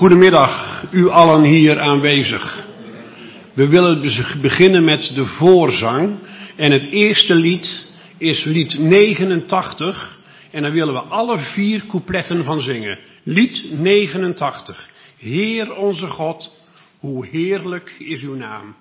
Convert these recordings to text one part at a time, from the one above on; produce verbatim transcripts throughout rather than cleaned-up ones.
Goedemiddag, u allen hier aanwezig. We willen beginnen met de voorzang. En het eerste lied is lied negenentachtig. En daar willen we alle vier coupletten van zingen. Lied negenentachtig. Heer onze God, hoe heerlijk is uw naam.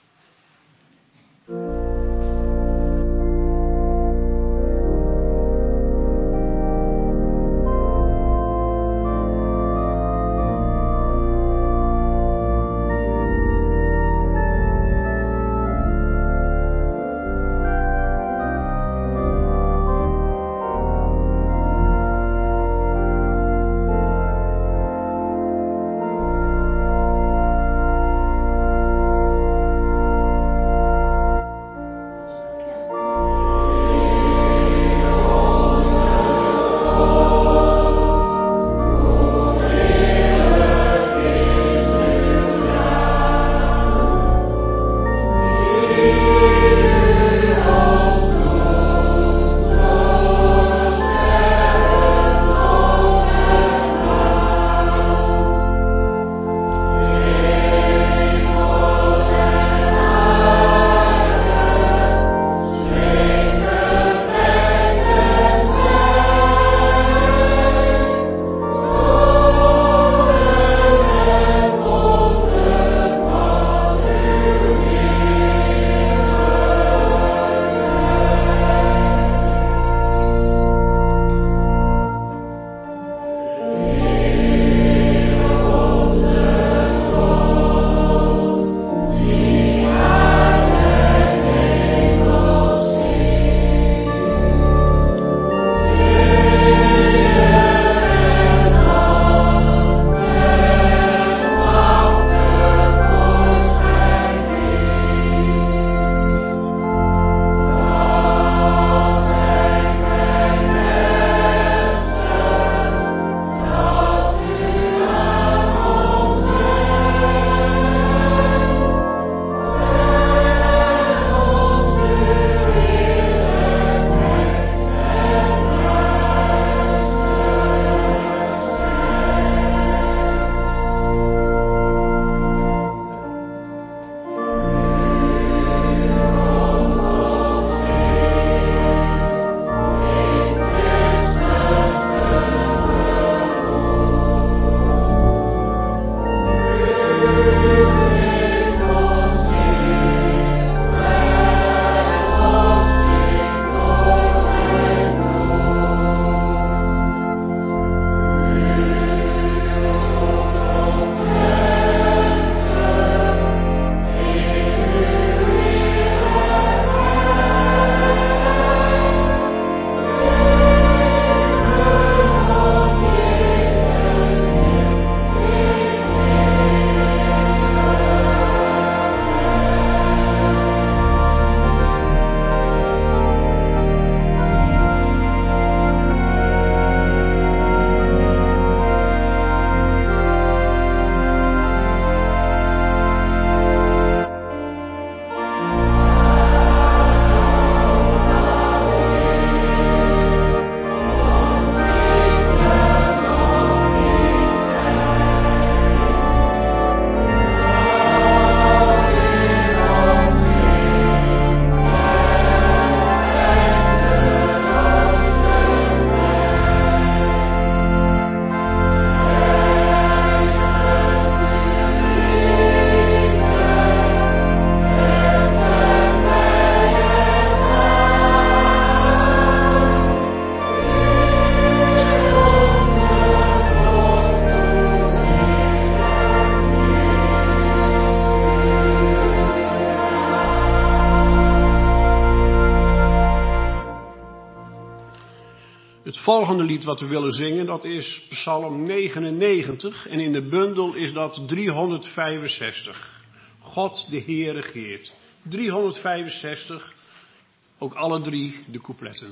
Het volgende lied wat we willen zingen, dat is Psalm negenennegentig. En in de bundel is dat driehonderdvijfenzestig. God de Heer regeert. driehonderdvijfenzestig, ook alle drie de coupletten.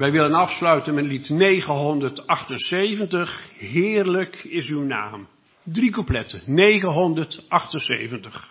Wij willen afsluiten met lied negenhonderdachtenzeventig. Heerlijk is uw naam. Drie coupletten. negenhonderdachtenzeventig.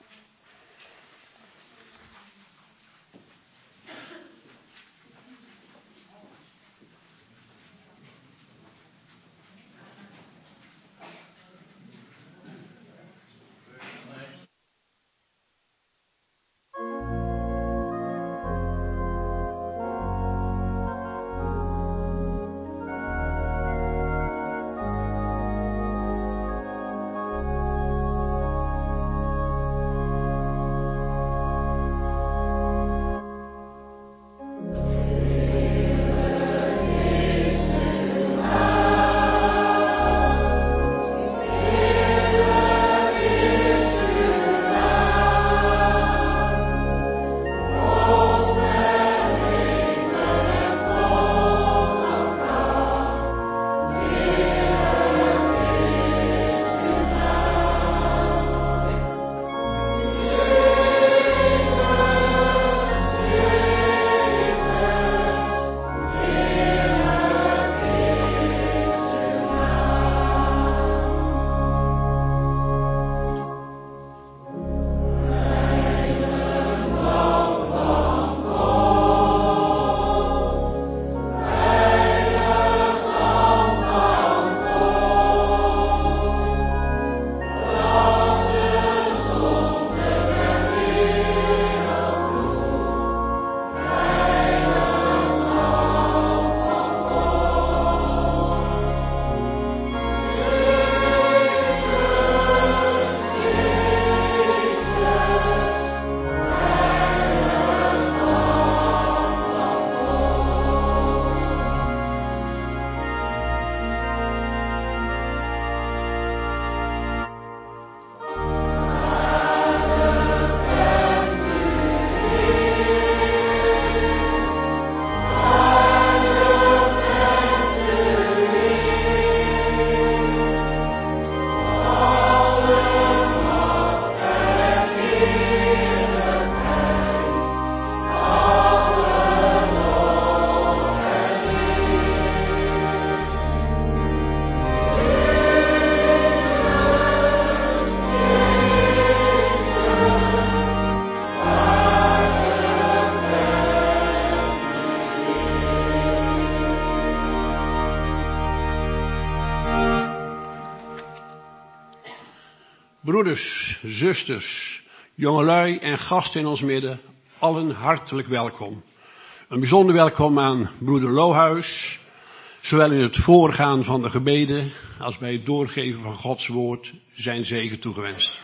Broeders, zusters, jongelui en gasten in ons midden, allen hartelijk welkom. Een bijzonder welkom aan broeder Lohuis, zowel in het voorgaan van de gebeden als bij het doorgeven van Gods woord zijn zegen toegewenst.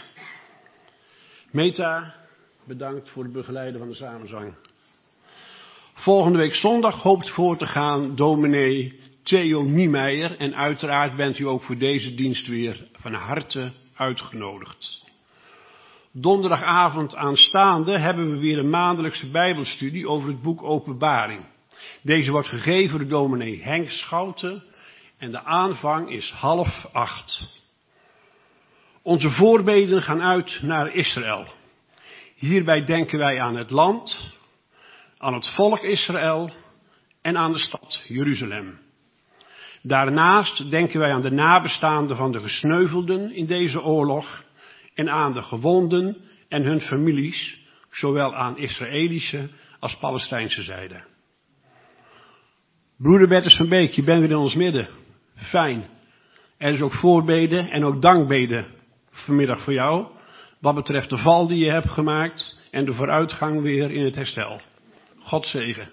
Meta, bedankt voor het begeleiden van de samenzang. Volgende week zondag hoopt voor te gaan dominee Theo Niemeyer en uiteraard bent u ook voor deze dienst weer van harte uitgenodigd. Donderdagavond aanstaande hebben we weer een maandelijkse bijbelstudie over het boek Openbaring. Deze wordt gegeven door dominee Henk Schouten en de aanvang is half acht. Onze voorbeden gaan uit naar Israël. Hierbij denken wij aan het land, aan het volk Israël en aan de stad Jeruzalem. Daarnaast denken wij aan de nabestaanden van de gesneuvelden in deze oorlog en aan de gewonden en hun families, zowel aan Israëlische als Palestijnse zijde. Broeder Bertus van Beek, je bent weer in ons midden. Fijn. Er is ook voorbeden en ook dankbeden vanmiddag voor jou, wat betreft de val die je hebt gemaakt en de vooruitgang weer in het herstel. God zegen.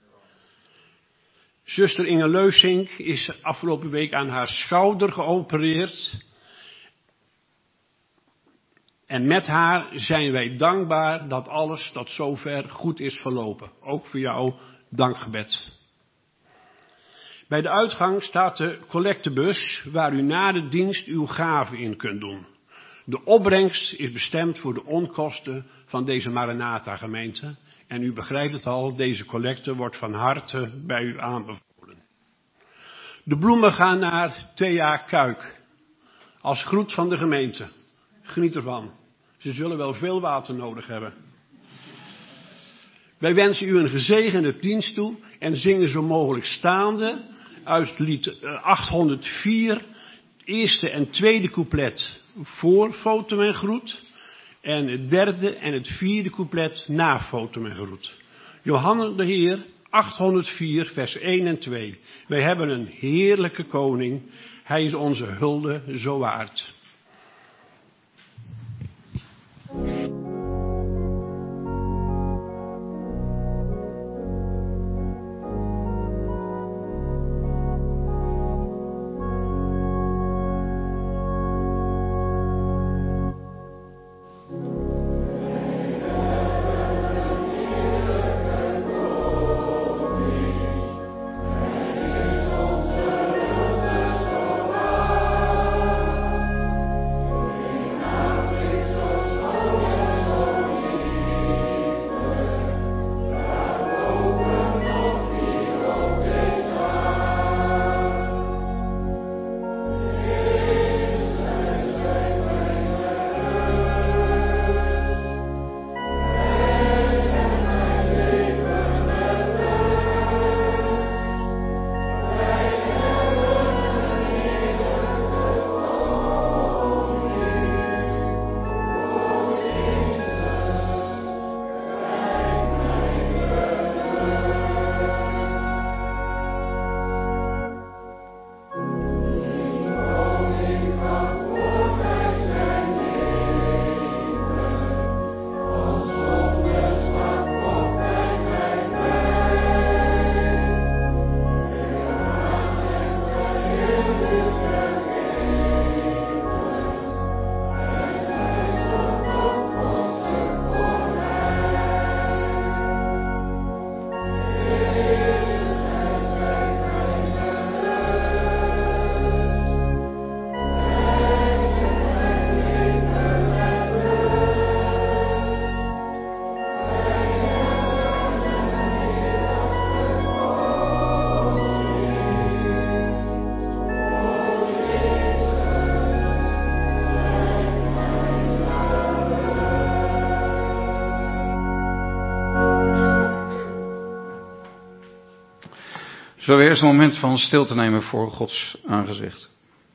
Zuster Inge Leusink is afgelopen week aan haar schouder geopereerd. En met haar zijn wij dankbaar dat alles tot zover goed is verlopen. Ook voor jou dankgebed. Bij de uitgang staat de collectebus waar u na de dienst uw gave in kunt doen. De opbrengst is bestemd voor de onkosten van deze Maranatha gemeente. En u begrijpt het al, deze collecte wordt van harte bij u aanbevolen. De bloemen gaan naar Thea Kuik. Als groet van de gemeente. Geniet ervan. Ze zullen wel veel water nodig hebben. Wij wensen u een gezegende dienst toe en zingen zo mogelijk staande uit het lied achthonderdvier, eerste en tweede couplet voor Fotum en Groet en het derde en het vierde couplet na Fotum en Groet. Johannes de Heer, achthonderdvier, vers één en twee. Wij hebben een heerlijke koning, hij is onze hulde zo waard. Zullen we eerst een moment van stilte nemen voor Gods aangezicht?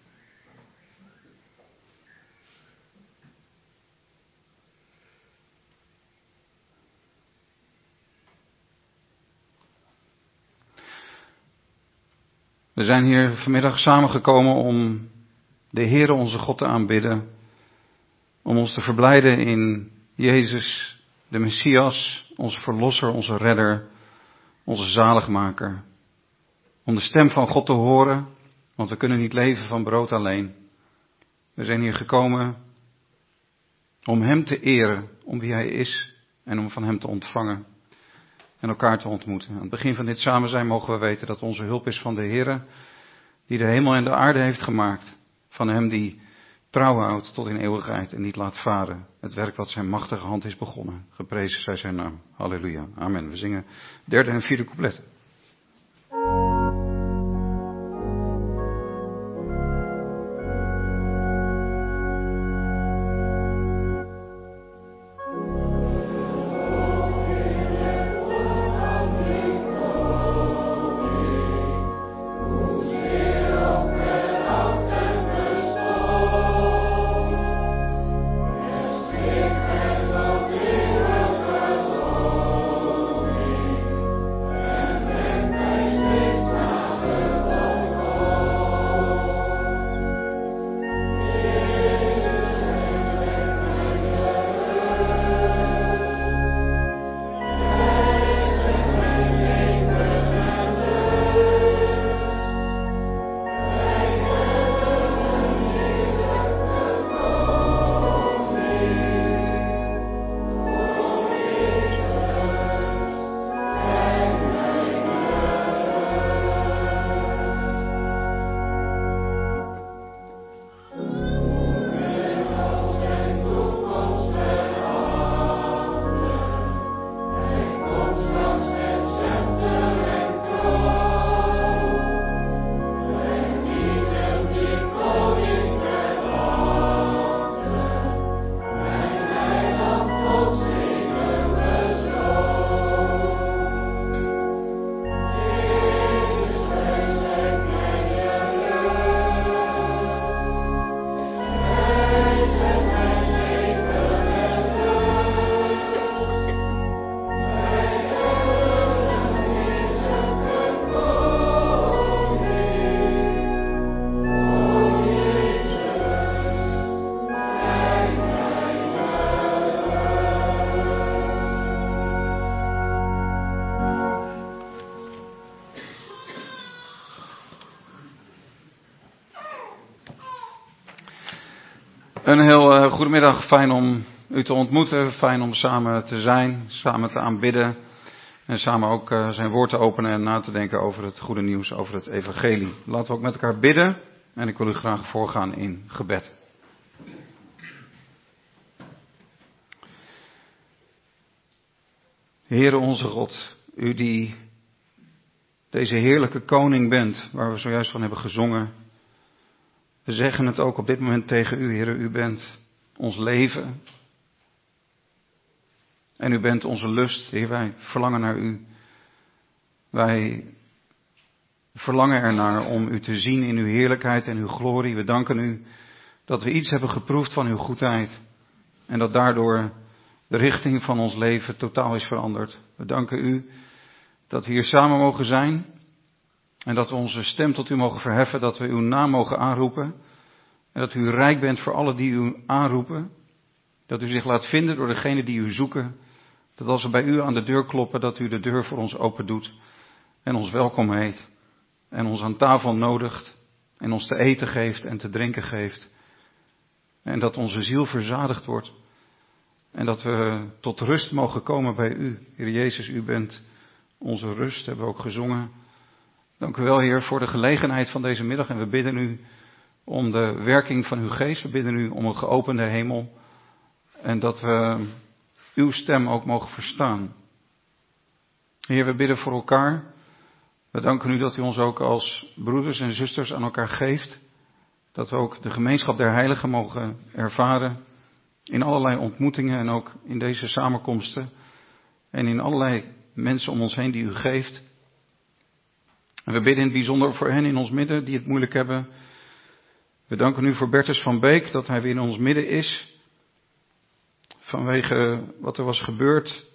We zijn hier vanmiddag samengekomen om de Heere onze God te aanbidden. Om ons te verblijden in Jezus, de Messias, onze Verlosser, onze Redder, onze Zaligmaker. Om de stem van God te horen, want we kunnen niet leven van brood alleen. We zijn hier gekomen om Hem te eren, om wie Hij is en om van Hem te ontvangen en elkaar te ontmoeten. Aan het begin van dit samen zijn mogen we weten dat onze hulp is van de Heere, die de hemel en de aarde heeft gemaakt. Van Hem die trouw houdt tot in eeuwigheid en niet laat varen. Het werk wat Zijn machtige hand is begonnen. Geprezen zij Zijn naam. Halleluja. Amen. We zingen derde en vierde couplet. Amen. Een heel uh, goedemiddag, fijn om u te ontmoeten, fijn om samen te zijn, samen te aanbidden en samen ook uh, zijn woord te openen en na te denken over het goede nieuws, over het evangelie. Laten we ook met elkaar bidden en ik wil u graag voorgaan in gebed. Heere onze God, u die deze heerlijke koning bent, waar we zojuist van hebben gezongen. We zeggen het ook op dit moment tegen u, Heere, u bent ons leven. En u bent onze lust, Heer, wij verlangen naar u. Wij verlangen ernaar om u te zien in uw heerlijkheid en uw glorie. We danken u dat we iets hebben geproefd van uw goedheid. En dat daardoor de richting van ons leven totaal is veranderd. We danken u dat we hier samen mogen zijn. En dat we onze stem tot u mogen verheffen, dat we uw naam mogen aanroepen. En dat u rijk bent voor alle die u aanroepen. Dat u zich laat vinden door degenen die u zoeken. Dat als we bij u aan de deur kloppen, dat u de deur voor ons open doet. En ons welkom heet. En ons aan tafel nodigt. En ons te eten geeft en te drinken geeft. En dat onze ziel verzadigd wordt. En dat we tot rust mogen komen bij u. Heer Jezus, u bent onze rust, hebben we ook gezongen. Dank u wel, Heer, voor de gelegenheid van deze middag. En we bidden u om de werking van uw geest. We bidden u om een geopende hemel. En dat we uw stem ook mogen verstaan. Heer, we bidden voor elkaar. We danken u dat u ons ook als broeders en zusters aan elkaar geeft. Dat we ook de gemeenschap der heiligen mogen ervaren. In allerlei ontmoetingen en ook in deze samenkomsten. En in allerlei mensen om ons heen die u geeft. En we bidden in het bijzonder voor hen in ons midden die het moeilijk hebben. We danken u voor Bertus van Beek, dat hij weer in ons midden is. Vanwege wat er was gebeurd.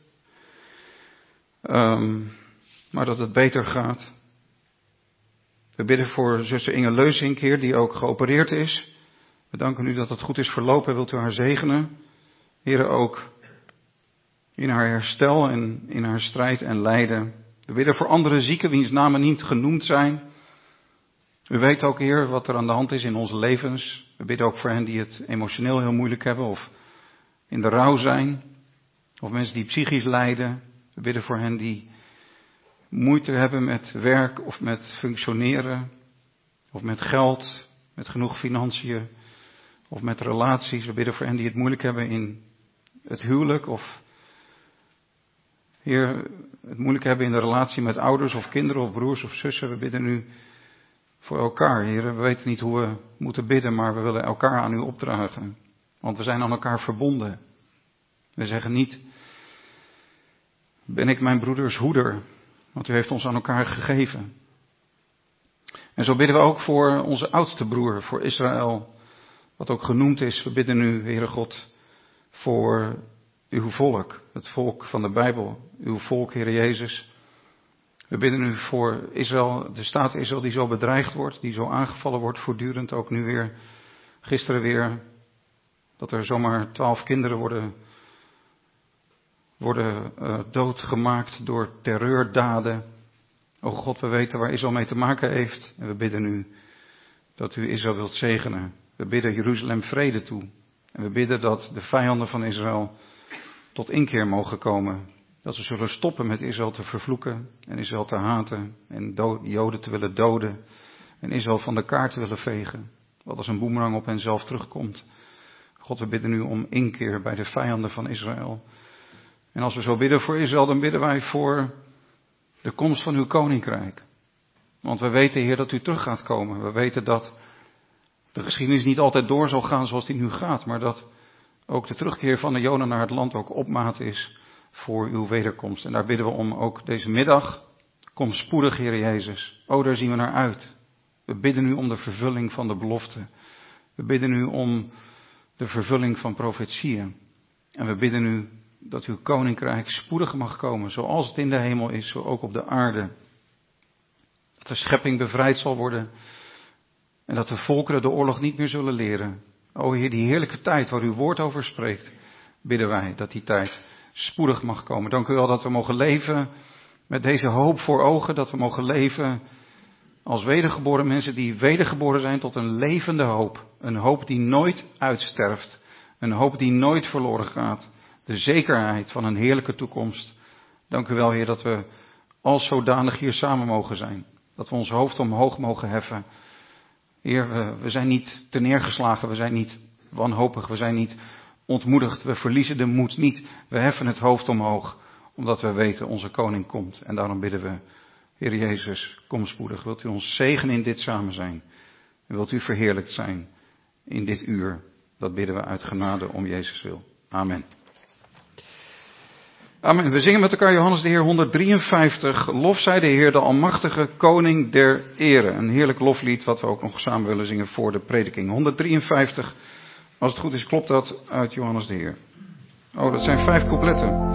Um, maar dat het beter gaat. We bidden voor zuster Inge Leusink, Heer, die ook geopereerd is. We danken u dat het goed is verlopen. Wilt u haar zegenen? Heer, ook in haar herstel en in haar strijd en lijden. We bidden voor andere zieken wiens namen niet genoemd zijn. U weet ook, Heer, wat er aan de hand is in onze levens. We bidden ook voor hen die het emotioneel heel moeilijk hebben of in de rouw zijn. Of mensen die psychisch lijden. We bidden voor hen die moeite hebben met werk of met functioneren. Of met geld, met genoeg financiën. Of met relaties. We bidden voor hen die het moeilijk hebben in het huwelijk of Heer, het moeilijk hebben in de relatie met ouders of kinderen of broers of zussen. We bidden u voor elkaar, Heer. We weten niet hoe we moeten bidden, maar we willen elkaar aan u opdragen. Want we zijn aan elkaar verbonden. We zeggen niet, ben ik mijn broeders hoeder? Want u heeft ons aan elkaar gegeven. En zo bidden we ook voor onze oudste broer, voor Israël. Wat ook genoemd is. We bidden u, Heere God, voor uw volk, het volk van de Bijbel, uw volk, Heer Jezus. We bidden u voor Israël, de staat Israël die zo bedreigd wordt, die zo aangevallen wordt voortdurend, ook nu weer, gisteren weer, dat er zomaar twaalf kinderen worden, worden uh, doodgemaakt door terreurdaden. O God, we weten waar Israël mee te maken heeft en we bidden u dat u Israël wilt zegenen. We bidden Jeruzalem vrede toe en we bidden dat de vijanden van Israël tot inkeer mogen komen. Dat ze zullen stoppen met Israël te vervloeken en Israël te haten en do- Joden te willen doden en Israël van de kaart te willen vegen. Wat als een boemerang op hen zelf terugkomt. God, we bidden nu om inkeer bij de vijanden van Israël. En als we zo bidden voor Israël, dan bidden wij voor de komst van uw koninkrijk. Want we weten, Heer, dat u terug gaat komen. We weten dat de geschiedenis niet altijd door zal gaan zoals die nu gaat, maar dat ook de terugkeer van de Joden naar het land ook op maat is voor uw wederkomst. En daar bidden we om ook deze middag. Kom spoedig, Heer Jezus. O, daar zien we naar uit. We bidden u om de vervulling van de belofte. We bidden u om de vervulling van profetieën. En we bidden u dat uw koninkrijk spoedig mag komen, zoals het in de hemel is, zo ook op de aarde. Dat de schepping bevrijd zal worden en dat de volkeren de oorlog niet meer zullen leren. O Heer, die heerlijke tijd waar uw woord over spreekt, bidden wij dat die tijd spoedig mag komen. Dank u wel dat we mogen leven met deze hoop voor ogen, dat we mogen leven als wedergeboren mensen die wedergeboren zijn tot een levende hoop. Een hoop die nooit uitsterft. Een hoop die nooit verloren gaat. De zekerheid van een heerlijke toekomst. Dank u wel, Heer, dat we als zodanig hier samen mogen zijn. Dat we ons hoofd omhoog mogen heffen. Heer, we, we zijn niet teneergeslagen, we zijn niet wanhopig, we zijn niet ontmoedigd. We verliezen de moed niet. We heffen het hoofd omhoog, omdat we weten onze koning komt. En daarom bidden we, Heer Jezus, kom spoedig. Wilt u ons zegenen in dit samen zijn? En wilt u verheerlijkt zijn in dit uur? Dat bidden we uit genade om Jezus wil. Amen. Amen. We zingen met elkaar Johannes de Heer honderddrieënvijftig. Lof zij de Heer, de almachtige koning der ere. Een heerlijk loflied wat we ook nog samen willen zingen voor de prediking. honderddrieënvijftig. Als het goed is, klopt dat uit Johannes de Heer. Oh, dat zijn vijf coupletten.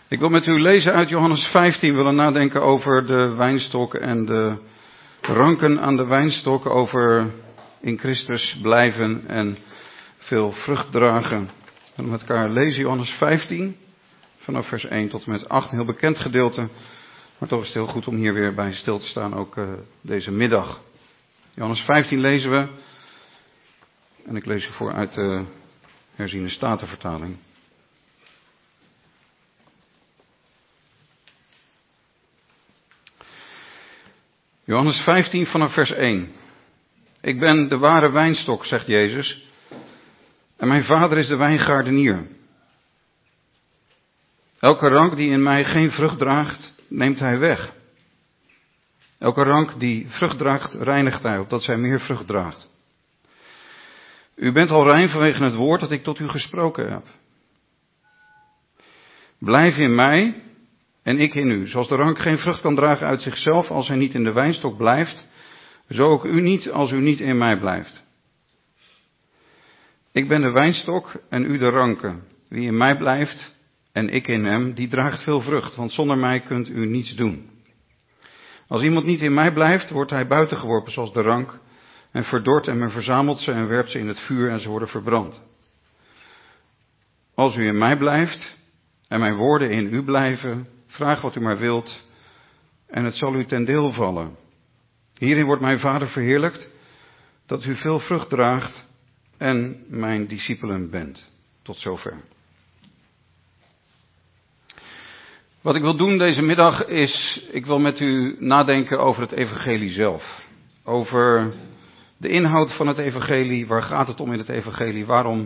Ik wil met u lezen uit Johannes vijftien, willen nadenken over de wijnstok en de ranken aan de wijnstok, over in Christus blijven en veel vrucht dragen. We gaan met elkaar lezen Johannes vijftien, vanaf vers één tot en met acht, een heel bekend gedeelte, maar toch is het heel goed om hier weer bij stil te staan, ook uh, deze middag. Johannes vijftien lezen we, en ik lees u voor uit de herziene statenvertaling. Johannes vijftien vanaf vers één. Ik ben de ware wijnstok, zegt Jezus, en mijn Vader is de wijngaardenier. Elke rank die in mij geen vrucht draagt, neemt hij weg. Elke rank die vrucht draagt, reinigt hij, opdat zij meer vrucht draagt. U bent al rein vanwege het woord dat ik tot u gesproken heb. Blijf in mij en ik in u. Zoals de rank geen vrucht kan dragen uit zichzelf als hij niet in de wijnstok blijft, zo ook u niet als u niet in mij blijft. Ik ben de wijnstok en u de ranken. Wie in mij blijft en ik in hem, die draagt veel vrucht, want zonder mij kunt u niets doen. Als iemand niet in mij blijft, wordt hij buitengeworpen zoals de rank en verdort en men verzamelt ze en werpt ze in het vuur en ze worden verbrand. Als u in mij blijft en mijn woorden in u blijven, vraag wat u maar wilt en het zal u ten deel vallen. Hierin wordt mijn Vader verheerlijkt, dat u veel vrucht draagt en mijn discipelen bent. Tot zover. Wat ik wil doen deze middag is, ik wil met u nadenken over het evangelie zelf. Over de inhoud van het evangelie, waar gaat het om in het evangelie? Waarom,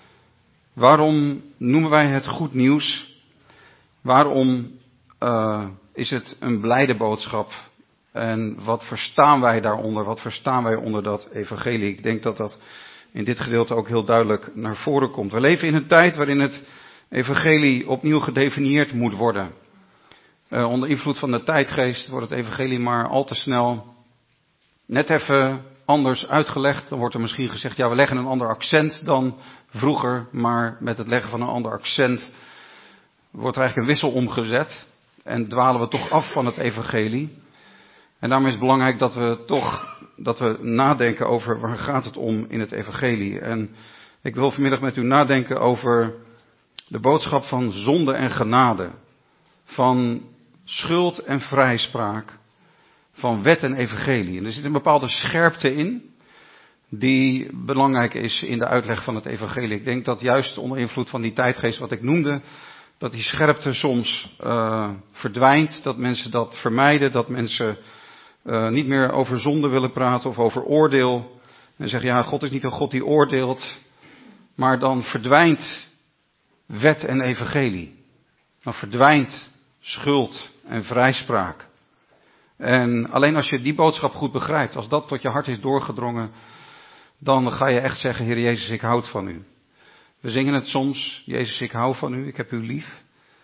waarom noemen wij het goed nieuws? Waarom uh, is het een blijde boodschap? En wat verstaan wij daaronder? Wat verstaan wij onder dat evangelie? Ik denk dat dat in dit gedeelte ook heel duidelijk naar voren komt. We leven in een tijd waarin het evangelie opnieuw gedefinieerd moet worden. Uh, onder invloed van de tijdgeest wordt het evangelie maar al te snel net even anders uitgelegd. Dan wordt er misschien gezegd, ja, we leggen een ander accent dan vroeger, maar met het leggen van een ander accent wordt er eigenlijk een wissel omgezet en dwalen we toch af van het evangelie. En daarom is het belangrijk dat we toch, dat we nadenken over waar gaat het om in het evangelie. En ik wil vanmiddag met u nadenken over de boodschap van zonde en genade, van schuld en vrijspraak, van wet en evangelie. En er zit een bepaalde scherpte in, die belangrijk is in de uitleg van het evangelie. Ik denk dat juist onder invloed van die tijdgeest wat ik noemde, dat die scherpte soms uh, verdwijnt, dat mensen dat vermijden, dat mensen uh, niet meer over zonde willen praten of over oordeel. En zeggen, ja, God is niet een God die oordeelt, maar dan verdwijnt wet en evangelie. Dan verdwijnt schuld en vrijspraak. En alleen als je die boodschap goed begrijpt, als dat tot je hart is doorgedrongen, dan ga je echt zeggen, Heer Jezus, ik houd van u. We zingen het soms, Jezus, ik hou van u, ik heb u lief.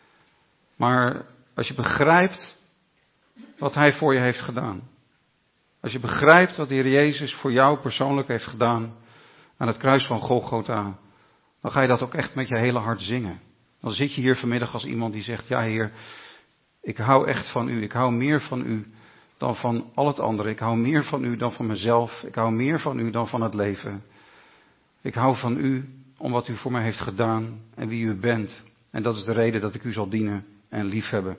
Maar als je begrijpt wat hij voor je heeft gedaan. Als je begrijpt wat de Heer Jezus voor jou persoonlijk heeft gedaan aan het kruis van Golgotha, dan ga je dat ook echt met je hele hart zingen. Dan zit je hier vanmiddag als iemand die zegt, ja Heer, ik hou echt van u. Ik hou meer van u dan van al het andere. Ik hou meer van u dan van mezelf. Ik hou meer van u dan van het leven. Ik hou van u om wat u voor mij heeft gedaan en wie u bent. En dat is de reden dat ik u zal dienen en liefhebben.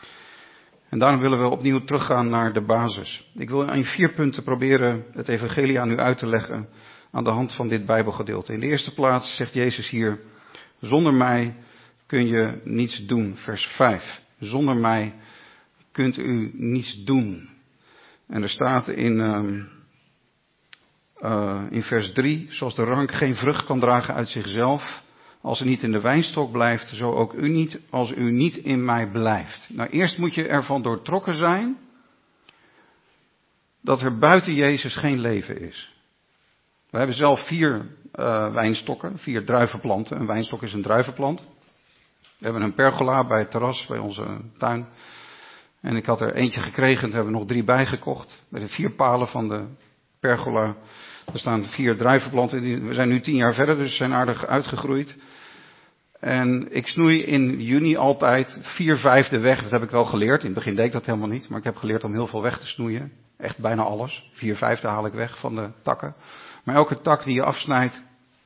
En daarom willen we opnieuw teruggaan naar de basis. Ik wil in vier punten proberen het evangelie aan u uit te leggen aan de hand van dit Bijbelgedeelte. In de eerste plaats zegt Jezus hier, zonder mij kun je niets doen. Vers vijf. Zonder mij kunt u niets doen. En er staat in, uh, uh, in vers drie, zoals de rank geen vrucht kan dragen uit zichzelf, als u niet in de wijnstok blijft, zo ook u niet, als u niet in mij blijft. Nou, eerst moet je ervan doortrokken zijn dat er buiten Jezus geen leven is. We hebben zelf vier uh, wijnstokken, vier druivenplanten. Een wijnstok is een druivenplant. We hebben een pergola bij het terras, bij onze tuin. En ik had er eentje gekregen, toen hebben we nog drie bijgekocht. Bij de vier palen van de pergola. Er staan vier druivenplanten. We zijn nu tien jaar verder, dus ze zijn aardig uitgegroeid. En ik snoei in juni altijd vier vijfde weg. Dat heb ik wel geleerd. In het begin deed ik dat helemaal niet. Maar ik heb geleerd om heel veel weg te snoeien. Echt bijna alles. Vier vijfde haal ik weg van de takken. Maar elke tak die je afsnijdt,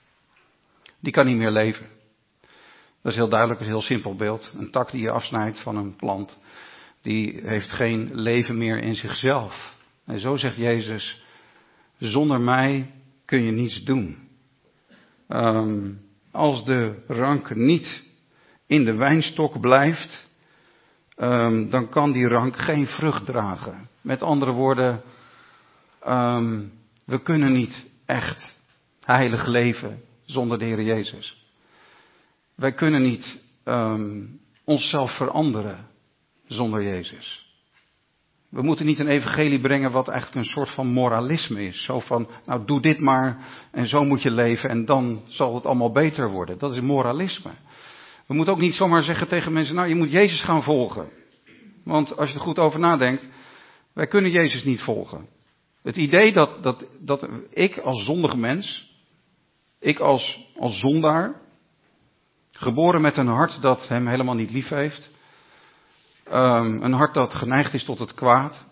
die kan niet meer leven. Dat is heel duidelijk, een heel simpel beeld. Een tak die je afsnijdt van een plant, die heeft geen leven meer in zichzelf. En zo zegt Jezus, zonder mij kun je niets doen. Um, als de rank niet in de wijnstok blijft, um, dan kan die rank geen vrucht dragen. Met andere woorden, um, we kunnen niet echt heilig leven zonder de Heer Jezus. Wij kunnen niet um, onszelf veranderen zonder Jezus. We moeten niet een evangelie brengen wat eigenlijk een soort van moralisme is. Zo van, nou doe dit maar en zo moet je leven en dan zal het allemaal beter worden. Dat is moralisme. We moeten ook niet zomaar zeggen tegen mensen, nou je moet Jezus gaan volgen. Want als je er goed over nadenkt, wij kunnen Jezus niet volgen. Het idee dat, dat, dat ik als zondige mens, ik als, als zondaar, geboren met een hart dat hem helemaal niet lief heeft. Um, een hart dat geneigd is tot het kwaad.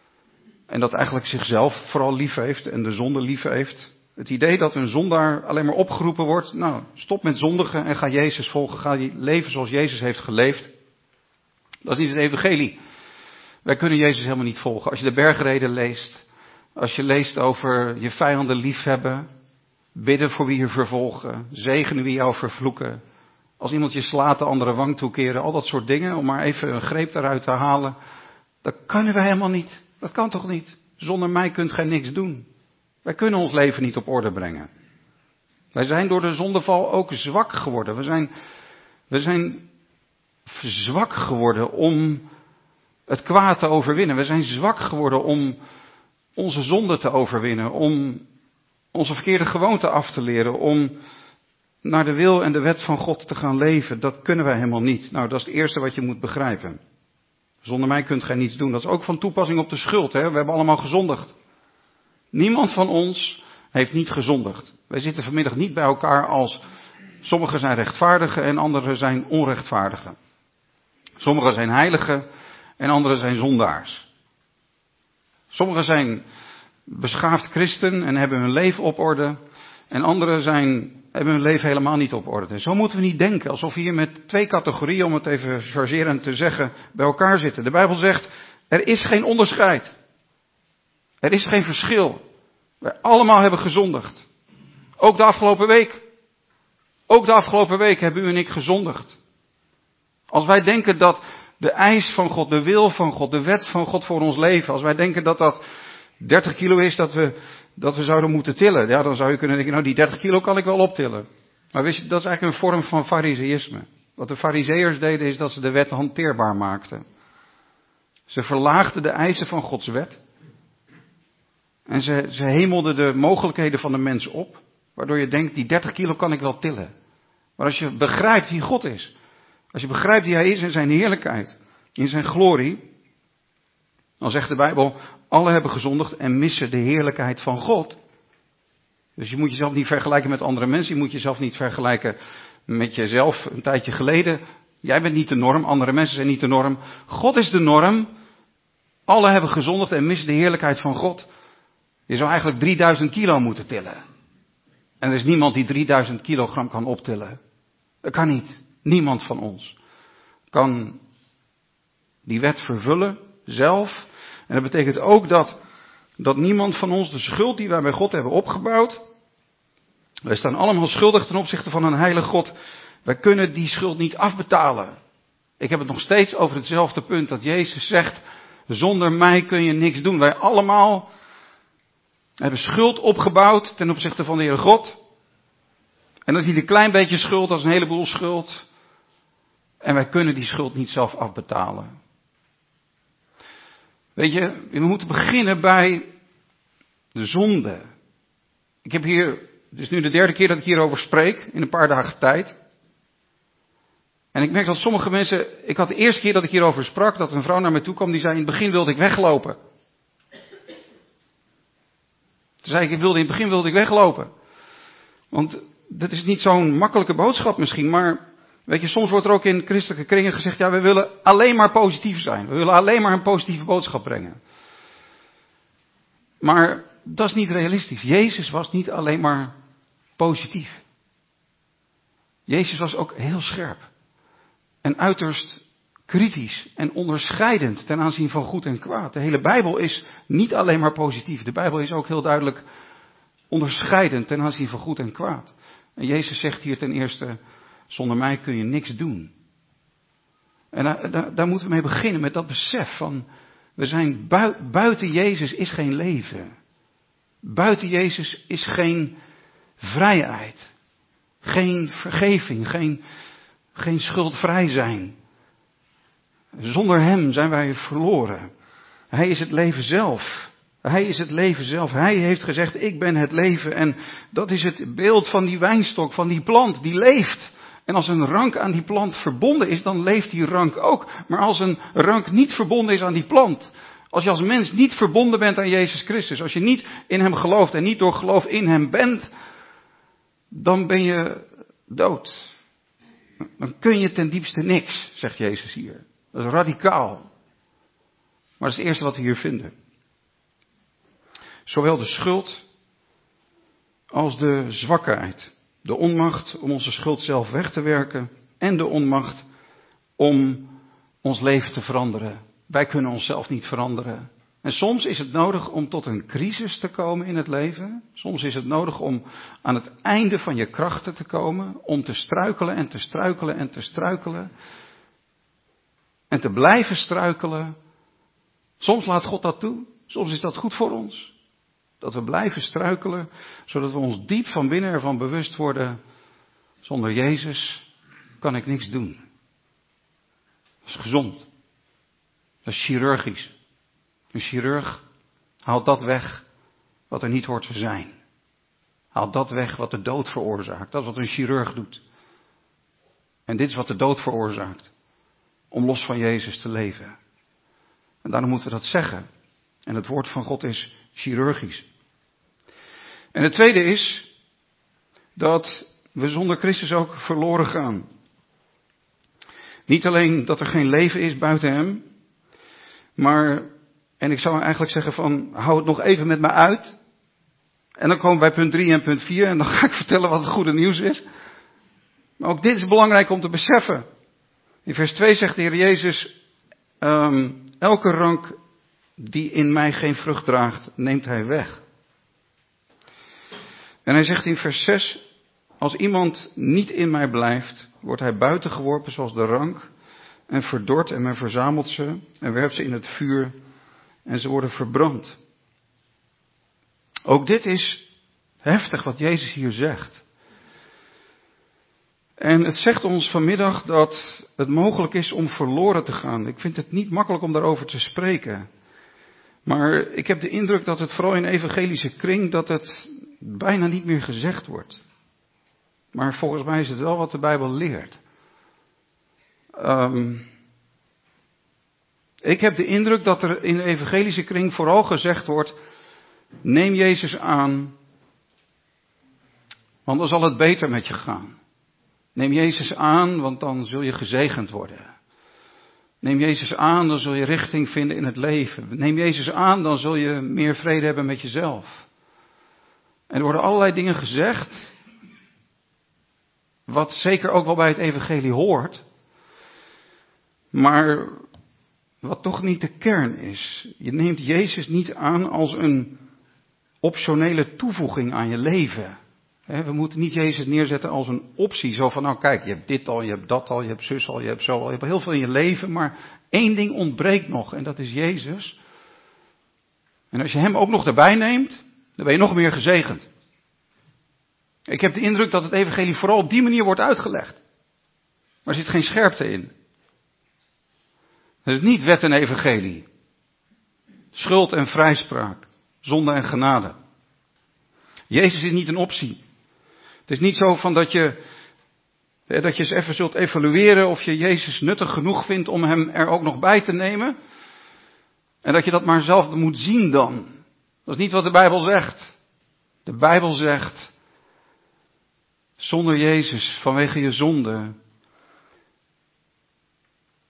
En dat eigenlijk zichzelf vooral lief heeft en de zonde lief heeft. Het idee dat een zondaar alleen maar opgeroepen wordt. Nou, stop met zondigen en ga Jezus volgen. Ga je leven zoals Jezus heeft geleefd. Dat is niet het evangelie. Wij kunnen Jezus helemaal niet volgen. Als je de bergreden leest. Als je leest over je vijanden liefhebben. Bidden voor wie je vervolgen. Zegenen wie jou vervloeken. Als iemand je slaat, de andere wang toekeren. Al dat soort dingen. Om maar even een greep daaruit te halen. Dat kunnen we helemaal niet. Dat kan toch niet? Zonder mij kunt gij niks doen. Wij kunnen ons leven niet op orde brengen. Wij zijn door de zondeval ook zwak geworden. We zijn, we zijn zwak geworden om het kwaad te overwinnen. We zijn zwak geworden om onze zonde te overwinnen. Om onze verkeerde gewoonten af te leren. Om naar de wil en de wet van God te gaan leven. Dat kunnen wij helemaal niet. Nou, dat is het eerste wat je moet begrijpen. Zonder mij kunt gij niets doen. Dat is ook van toepassing op de schuld. Hè? We hebben allemaal gezondigd. Niemand van ons heeft niet gezondigd. Wij zitten vanmiddag niet bij elkaar als sommigen zijn rechtvaardigen en anderen zijn onrechtvaardigen. Sommigen zijn heiligen en anderen zijn zondaars. Sommigen zijn beschaafd christen en hebben hun leven op orde. En anderen zijn, hebben hun leven helemaal niet op orde. Zo moeten we niet denken, alsof we hier met twee categorieën, om het even chargerend te zeggen, bij elkaar zitten. De Bijbel zegt, er is geen onderscheid. Er is geen verschil. Wij allemaal hebben gezondigd. Ook de afgelopen week. Ook de afgelopen week hebben u en ik gezondigd. Als wij denken dat de eis van God, de wil van God, de wet van God voor ons leven, als wij denken dat dat dertig kilo is dat we, dat we zouden moeten tillen, ja, dan zou je kunnen denken, nou die dertig kilo kan ik wel optillen. Maar wist je, dat is eigenlijk een vorm van fariseïsme. Wat de fariseërs deden is dat ze de wet hanteerbaar maakten. Ze verlaagden de eisen van Gods wet. En ze, ze hemelden de mogelijkheden van de mens op. Waardoor je denkt, die dertig kilo kan ik wel tillen. Maar als je begrijpt wie God is. Als je begrijpt wie Hij is in zijn heerlijkheid. In zijn glorie. Dan zegt de Bijbel, alle hebben gezondigd en missen de heerlijkheid van God. Dus je moet jezelf niet vergelijken met andere mensen. Je moet jezelf niet vergelijken met jezelf een tijdje geleden. Jij bent niet de norm, andere mensen zijn niet de norm. God is de norm. Alle hebben gezondigd en missen de heerlijkheid van God. Je zou eigenlijk drieduizend kilo moeten tillen. En er is niemand die drieduizend kilogram kan optillen. Dat kan niet. Niemand van ons kan die wet vervullen zelf. En dat betekent ook dat, dat niemand van ons de schuld die wij bij God hebben opgebouwd. Wij staan allemaal schuldig ten opzichte van een heilig God. Wij kunnen die schuld niet afbetalen. Ik heb het nog steeds over hetzelfde punt dat Jezus zegt, zonder mij kun je niks doen. Wij allemaal hebben schuld opgebouwd ten opzichte van de Heere God. En dat is niet een klein beetje schuld, dat is een heleboel schuld. En wij kunnen die schuld niet zelf afbetalen. Weet je, we moeten beginnen bij de zonde. Ik heb hier, het is nu de derde keer dat ik hierover spreek, in een paar dagen tijd. En ik merk dat sommige mensen, ik had de eerste keer dat ik hierover sprak, dat een vrouw naar mij toe kwam, die zei, in het begin wilde ik weglopen. Toen zei ik, ik wilde, in het begin wilde ik weglopen. Want dat is niet zo'n makkelijke boodschap misschien, maar Weet je, soms wordt er ook in christelijke kringen gezegd, ja, we willen alleen maar positief zijn. We willen alleen maar een positieve boodschap brengen. Maar dat is niet realistisch. Jezus was niet alleen maar positief. Jezus was ook heel scherp. En uiterst kritisch en onderscheidend ten aanzien van goed en kwaad. De hele Bijbel is niet alleen maar positief. De Bijbel is ook heel duidelijk onderscheidend ten aanzien van goed en kwaad. En Jezus zegt hier ten eerste, zonder mij kun je niks doen. En daar, daar, daar moeten we mee beginnen, met dat besef van, we zijn bui, buiten Jezus is geen leven. Buiten Jezus is geen vrijheid. Geen vergeving, geen, geen schuldvrij zijn. Zonder Hem zijn wij verloren. Hij is het leven zelf. Hij is het leven zelf. Hij heeft gezegd, ik ben het leven. En dat is het beeld van die wijnstok, van die plant, die leeft. En als een rank aan die plant verbonden is, dan leeft die rank ook. Maar als een rank niet verbonden is aan die plant, als je als mens niet verbonden bent aan Jezus Christus, als je niet in Hem gelooft en niet door geloof in Hem bent, dan ben je dood. Dan kun je ten diepste niks, zegt Jezus hier. Dat is radicaal. Maar dat is het eerste wat we hier vinden. Zowel de schuld als de zwakheid. De onmacht om onze schuld zelf weg te werken. En de onmacht om ons leven te veranderen. Wij kunnen onszelf niet veranderen. En soms is het nodig om tot een crisis te komen in het leven. Soms is het nodig om aan het einde van je krachten te komen. Om te struikelen en te struikelen en te struikelen. En te blijven struikelen. Soms laat God dat toe. Soms is dat goed voor ons. Dat we blijven struikelen. Zodat we ons diep van binnen ervan bewust worden. Zonder Jezus kan ik niks doen. Dat is gezond. Dat is chirurgisch. Een chirurg haalt dat weg wat er niet hoort te zijn. Haalt dat weg wat de dood veroorzaakt. Dat is wat een chirurg doet. En dit is wat de dood veroorzaakt. Om los van Jezus te leven. En daarom moeten we dat zeggen. En het woord van God is chirurgisch. En het tweede is dat we zonder Christus ook verloren gaan. Niet alleen dat er geen leven is buiten Hem. Maar, en ik zou eigenlijk zeggen van, hou het nog even met me uit. En dan komen we bij punt drie en punt vier. En dan ga ik vertellen wat het goede nieuws is. Maar ook dit is belangrijk om te beseffen. In vers twee zegt de Heer Jezus, um, elke rank die in mij geen vrucht draagt, neemt Hij weg. En Hij zegt in vers zes, als iemand niet in mij blijft, wordt hij buiten geworpen zoals de rank en verdort en men verzamelt ze en werpt ze in het vuur en ze worden verbrand. Ook dit is heftig wat Jezus hier zegt. En het zegt ons vanmiddag dat het mogelijk is om verloren te gaan. Ik vind het niet makkelijk om daarover te spreken. Maar ik heb de indruk dat het vooral in evangelische kring dat het bijna niet meer gezegd wordt. Maar volgens mij is het wel wat de Bijbel leert. Um, ik heb de indruk dat er in de evangelische kring vooral gezegd wordt, neem Jezus aan, want dan zal het beter met je gaan. Neem Jezus aan, want dan zul je gezegend worden. Neem Jezus aan, dan zul je richting vinden in het leven. Neem Jezus aan, dan zul je meer vrede hebben met jezelf. En er worden allerlei dingen gezegd, wat zeker ook wel bij het evangelie hoort, maar wat toch niet de kern is. Je neemt Jezus niet aan als een optionele toevoeging aan je leven. We moeten niet Jezus neerzetten als een optie. Zo van, nou kijk, je hebt dit al, je hebt dat al, je hebt zus al, je hebt zo al. Je hebt heel veel in je leven, maar één ding ontbreekt nog en dat is Jezus. En als je Hem ook nog erbij neemt, dan ben je nog meer gezegend. Ik heb de indruk dat het evangelie vooral op die manier wordt uitgelegd. Maar er zit geen scherpte in. Het is niet wet en evangelie. Schuld en vrijspraak. Zonde en genade. Jezus is niet een optie. Het is niet zo van dat je, dat je eens even zult evalueren of je Jezus nuttig genoeg vindt om Hem er ook nog bij te nemen. En dat je dat maar zelf moet zien dan. Dat is niet wat de Bijbel zegt. De Bijbel zegt, zonder Jezus, vanwege je zonde,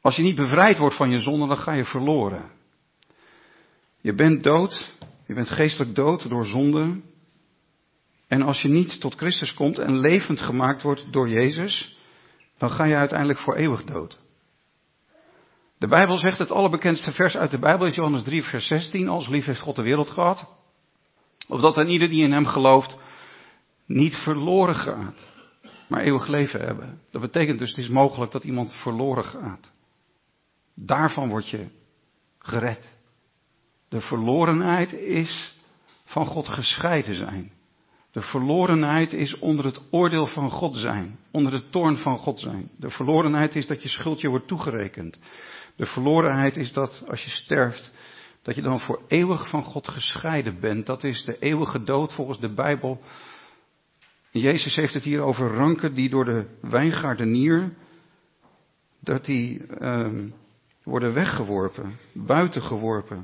Als je niet bevrijd wordt van je zonde, dan ga je verloren. Je bent dood, je bent geestelijk dood door zonde. En als je niet tot Christus komt en levend gemaakt wordt door Jezus, dan ga je uiteindelijk voor eeuwig dood. De Bijbel zegt, het allerbekendste vers uit de Bijbel is Johannes drie vers zestien. Als lief heeft God de wereld gehad. Opdat dan ieder die in hem gelooft niet verloren gaat, maar eeuwig leven hebben. Dat betekent dus, het is mogelijk dat iemand verloren gaat. Daarvan word je gered. De verlorenheid is van God gescheiden zijn. De verlorenheid is onder het oordeel van God zijn. Onder de toorn van God zijn. De verlorenheid is dat je schuld je wordt toegerekend. De verlorenheid is dat als je sterft, dat je dan voor eeuwig van God gescheiden bent. Dat is de eeuwige dood volgens de Bijbel. Jezus heeft het hier over ranken die door de wijngaardenier, dat die uh, worden weggeworpen, buiten geworpen.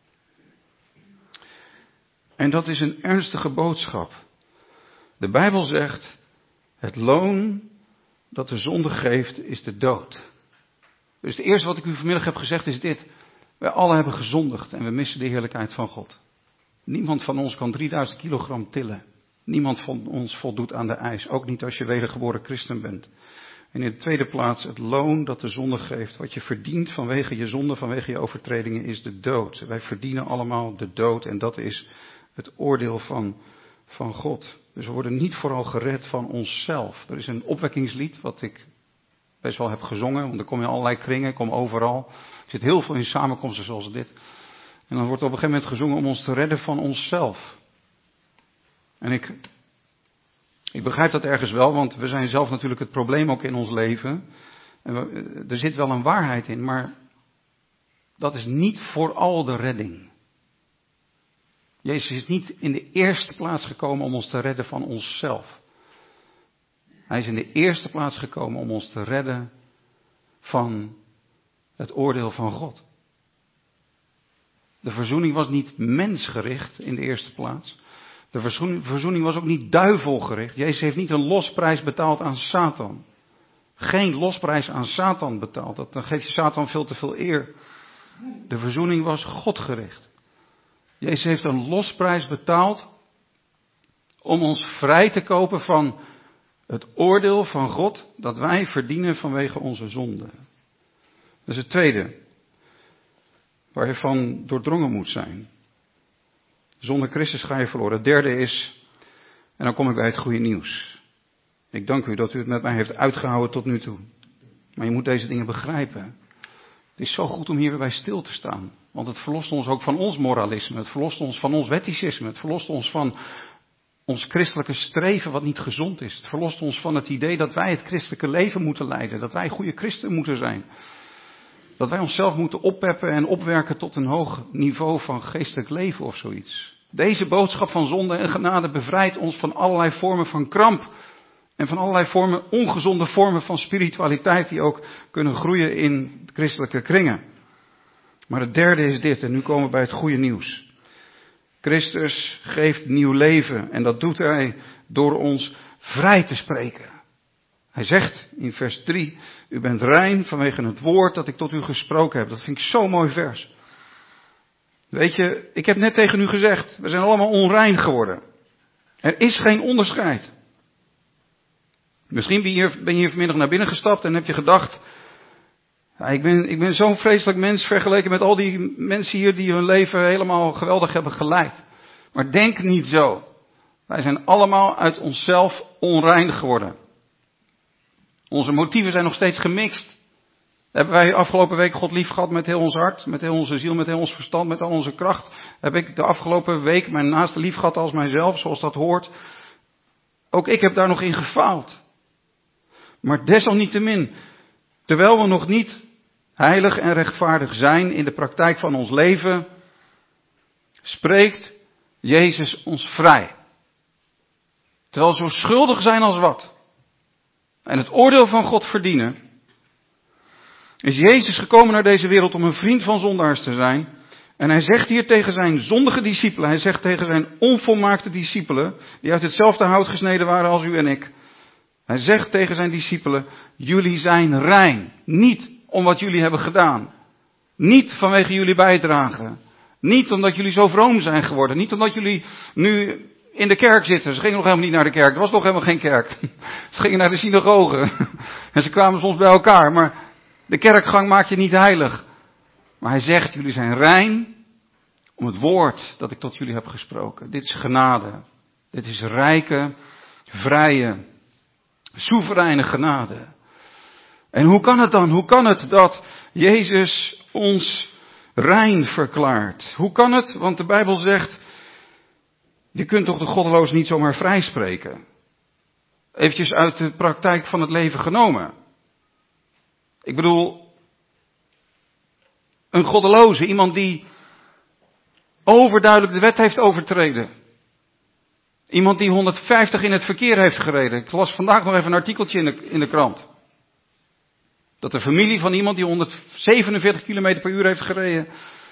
En dat is een ernstige boodschap. De Bijbel zegt, het loon dat de zonde geeft is de dood. Dus het eerste wat ik u vanmiddag heb gezegd is dit. Wij allen hebben gezondigd en we missen de heerlijkheid van God. Niemand van ons kan drieduizend kilogram tillen. Niemand van ons voldoet aan de eis. Ook niet als je wedergeboren christen bent. En in de tweede plaats, het loon dat de zonde geeft. Wat je verdient vanwege je zonde, vanwege je overtredingen, is de dood. Wij verdienen allemaal de dood en dat is het oordeel van, van God. Dus we worden niet vooral gered van onszelf. Er is een opwekkingslied wat ik best wel heb gezongen. Want dan kom je in allerlei kringen, ik kom overal. Ik zit heel veel in samenkomsten zoals dit. En dan wordt op een gegeven moment gezongen om ons te redden van onszelf. En ik, ik begrijp dat ergens wel, want we zijn zelf natuurlijk het probleem ook in ons leven. En we, er zit wel een waarheid in, maar dat is niet vooral de redding. Jezus is niet in de eerste plaats gekomen om ons te redden van onszelf. Hij is in de eerste plaats gekomen om ons te redden van het oordeel van God. De verzoening was niet mensgericht in de eerste plaats. De verzoening was ook niet duivelgericht. Jezus heeft niet een losprijs betaald aan Satan. Geen losprijs aan Satan betaald. Dat, dan geef je Satan veel te veel eer. De verzoening was Godgericht. Jezus heeft een losprijs betaald om ons vrij te kopen van het oordeel van God dat wij verdienen vanwege onze zonde. Dat is het tweede, waar je van doordrongen moet zijn. Zonder Christus ga je verloren. Het derde is, en dan kom ik bij het goede nieuws. Ik dank u dat u het met mij heeft uitgehouden tot nu toe. Maar je moet deze dingen begrijpen. Het is zo goed om hier weer bij stil te staan. Want het verlost ons ook van ons moralisme. Het verlost ons van ons wetticisme. Het verlost ons van ons christelijke streven wat niet gezond is. Het verlost ons van het idee dat wij het christelijke leven moeten leiden. Dat wij goede christen moeten zijn. Dat wij onszelf moeten oppeppen en opwerken tot een hoog niveau van geestelijk leven of zoiets. Deze boodschap van zonde en genade bevrijdt ons van allerlei vormen van kramp. En van allerlei vormen, ongezonde vormen van spiritualiteit die ook kunnen groeien in christelijke kringen. Maar het derde is dit, en nu komen we bij het goede nieuws. Christus geeft nieuw leven en dat doet hij door ons vrij te spreken. Hij zegt in vers drie, u bent rein vanwege het woord dat ik tot u gesproken heb. Dat vind ik zo'n mooi vers. Weet je, ik heb net tegen u gezegd, we zijn allemaal onrein geworden. Er is geen onderscheid. Misschien ben je, hier, ben je hier vanmiddag naar binnen gestapt en heb je gedacht, ja, ik ben, ik ben zo'n vreselijk mens vergeleken met al die mensen hier die hun leven helemaal geweldig hebben geleid. Maar denk niet zo. Wij zijn allemaal uit onszelf onrein geworden. Onze motieven zijn nog steeds gemixt. Hebben wij afgelopen week God lief gehad met heel ons hart, met heel onze ziel, met heel ons verstand, met al onze kracht? Heb ik de afgelopen week mijn naaste lief gehad als mijzelf, zoals dat hoort? Ook ik heb daar nog in gefaald. Maar desalniettemin, terwijl we nog niet heilig en rechtvaardig zijn in de praktijk van ons leven, spreekt Jezus ons vrij. Terwijl we zo schuldig zijn als wat. En het oordeel van God verdienen, is Jezus gekomen naar deze wereld om een vriend van zondaars te zijn. En hij zegt hier tegen zijn zondige discipelen, hij zegt tegen zijn onvolmaakte discipelen, die uit hetzelfde hout gesneden waren als u en ik. Hij zegt tegen zijn discipelen, jullie zijn rein. Niet om wat jullie hebben gedaan. Niet vanwege jullie bijdrage. Niet omdat jullie zo vroom zijn geworden. Niet omdat jullie nu in de kerk zitten. Ze gingen nog helemaal niet naar de kerk. Er was nog helemaal geen kerk. Ze gingen naar de synagoge. En ze kwamen soms bij elkaar. Maar de kerkgang maakt je niet heilig. Maar hij zegt, jullie zijn rein om het woord dat ik tot jullie heb gesproken. Dit is genade. Dit is rijke, vrije, soevereine genade. En hoe kan het dan? Hoe kan het dat Jezus ons rein verklaart? Hoe kan het? Want de Bijbel zegt, je kunt toch de goddeloos niet zomaar vrijspreken? Eventjes uit de praktijk van het leven genomen. Ik bedoel, een goddeloze, iemand die overduidelijk de wet heeft overtreden. Iemand die honderdvijftig in het verkeer heeft gereden. Ik las vandaag nog even een artikeltje in de, in de krant. Dat de familie van iemand die honderdzevenenveertig kilometer per uur heeft gereden.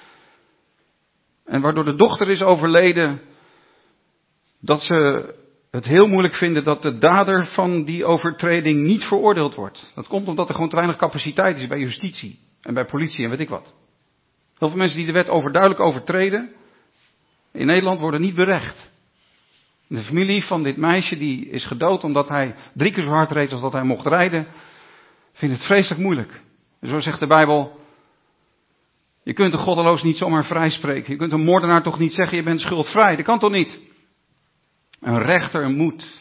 En waardoor de dochter is overleden. Dat ze het heel moeilijk vinden dat de dader van die overtreding niet veroordeeld wordt. Dat komt omdat er gewoon te weinig capaciteit is bij justitie. En bij politie en weet ik wat. Heel veel mensen die de wet overduidelijk overtreden. In Nederland worden niet berecht. De familie van dit meisje die is gedood omdat hij drie keer zo hard reed als dat hij mocht rijden. Vindt het vreselijk moeilijk. En zo zegt de Bijbel. Je kunt een goddeloos niet zomaar vrijspreken. Je kunt een moordenaar toch niet zeggen je bent schuldvrij. Dat kan toch niet? Een rechter moet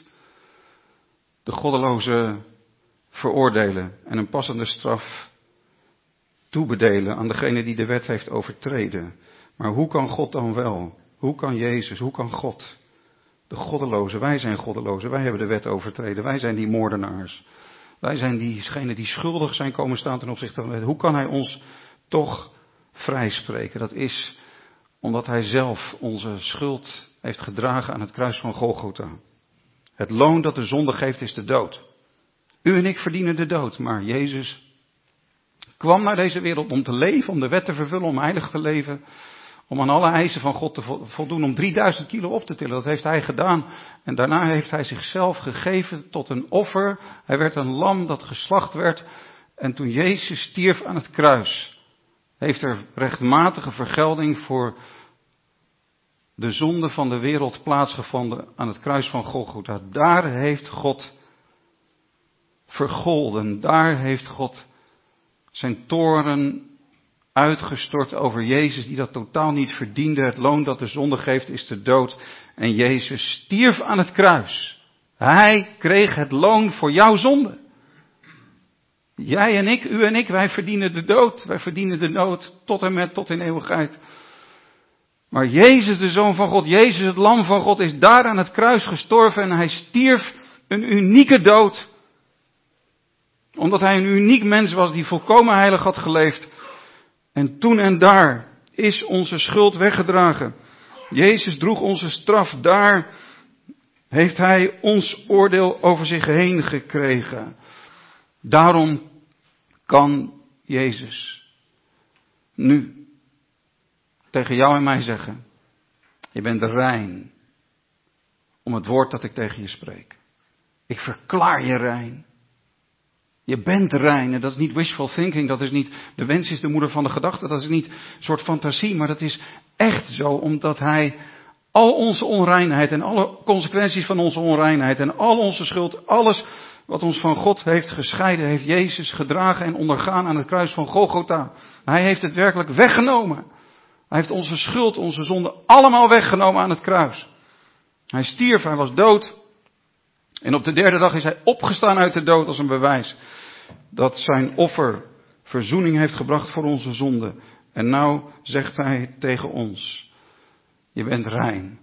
de goddeloze veroordelen en een passende straf toebedelen aan degene die de wet heeft overtreden. Maar hoe kan God dan wel? Hoe kan Jezus? Hoe kan God? De goddeloze, wij zijn goddelozen, wij hebben de wet overtreden, wij zijn die moordenaars. Wij zijn diegenen die schuldig zijn komen staan ten opzichte van de wet. Hoe kan hij ons toch vrijspreken? Dat is omdat hij zelf onze schuld heeft gedragen aan het kruis van Golgotha. Het loon dat de zonde geeft is de dood. U en ik verdienen de dood, maar Jezus kwam naar deze wereld om te leven, om de wet te vervullen, om heilig te leven. Om aan alle eisen van God te voldoen, om drieduizend kilo op te tillen. Dat heeft hij gedaan. En daarna heeft hij zichzelf gegeven tot een offer. Hij werd een lam dat geslacht werd. En toen Jezus stierf aan het kruis, heeft er rechtmatige vergelding voor de zonde van de wereld plaatsgevonden aan het kruis van Golgotha. Daar heeft God vergolden. Daar heeft God zijn toorn uitgestort over Jezus die dat totaal niet verdiende. Het loon dat de zonde geeft is de dood. En Jezus stierf aan het kruis. Hij kreeg het loon voor jouw zonde. Jij en ik, u en ik, wij verdienen de dood. Wij verdienen de dood tot en met tot in eeuwigheid. Maar Jezus, de Zoon van God, Jezus het Lam van God, is daar aan het kruis gestorven en hij stierf een unieke dood. Omdat hij een uniek mens was die volkomen heilig had geleefd. En toen en daar is onze schuld weggedragen. Jezus droeg onze straf. Daar heeft hij ons oordeel over zich heen gekregen. Daarom kan Jezus nu tegen jou en mij zeggen: je bent rein om het woord dat ik tegen je spreek. Ik verklaar je rein. Je bent rein. En dat is niet wishful thinking. Dat is niet, de wens is de moeder van de gedachte. Dat is niet een soort fantasie. Maar dat is echt zo. Omdat hij al onze onreinheid en alle consequenties van onze onreinheid en al onze schuld, alles wat ons van God heeft gescheiden, heeft Jezus gedragen en ondergaan aan het kruis van Golgotha. Hij heeft het werkelijk weggenomen. Hij heeft onze schuld, onze zonde allemaal weggenomen aan het kruis. Hij stierf, hij was dood. En op de derde dag is hij opgestaan uit de dood als een bewijs dat zijn offer verzoening heeft gebracht voor onze zonde. En nou zegt hij tegen ons: je bent rein.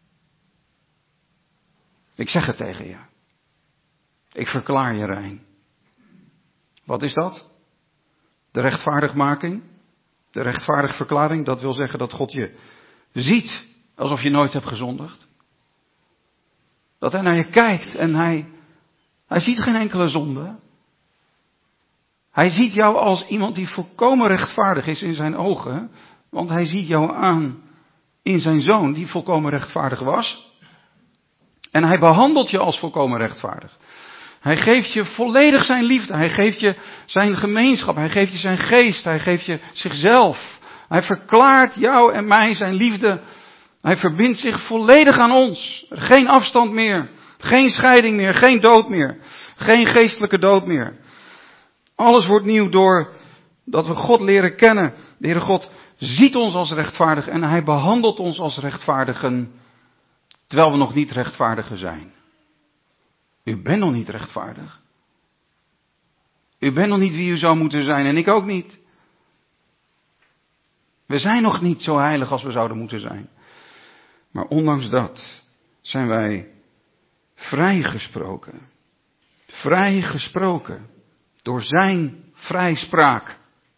Ik zeg het tegen je. Ik verklaar je rein. Wat is dat? De rechtvaardigmaking. De rechtvaardigverklaring. Dat wil zeggen dat God je ziet alsof je nooit hebt gezondigd. Dat hij naar je kijkt en hij, hij ziet geen enkele zonde. Hij ziet jou als iemand die volkomen rechtvaardig is in zijn ogen. Want hij ziet jou aan in zijn Zoon die volkomen rechtvaardig was. En hij behandelt je als volkomen rechtvaardig. Hij geeft je volledig zijn liefde. Hij geeft je zijn gemeenschap. Hij geeft je zijn geest. Hij geeft je zichzelf. Hij verklaart jou en mij zijn liefde. Hij verbindt zich volledig aan ons. Geen afstand meer. Geen scheiding meer. Geen dood meer. Geen geestelijke dood meer. Alles wordt nieuw door dat we God leren kennen. De Heere God ziet ons als rechtvaardig en hij behandelt ons als rechtvaardigen, terwijl we nog niet rechtvaardigen zijn. U bent nog niet rechtvaardig. U bent nog niet wie u zou moeten zijn en ik ook niet. We zijn nog niet zo heilig als we zouden moeten zijn. Maar ondanks dat zijn wij vrijgesproken. Vrijgesproken door zijn vrijspraak.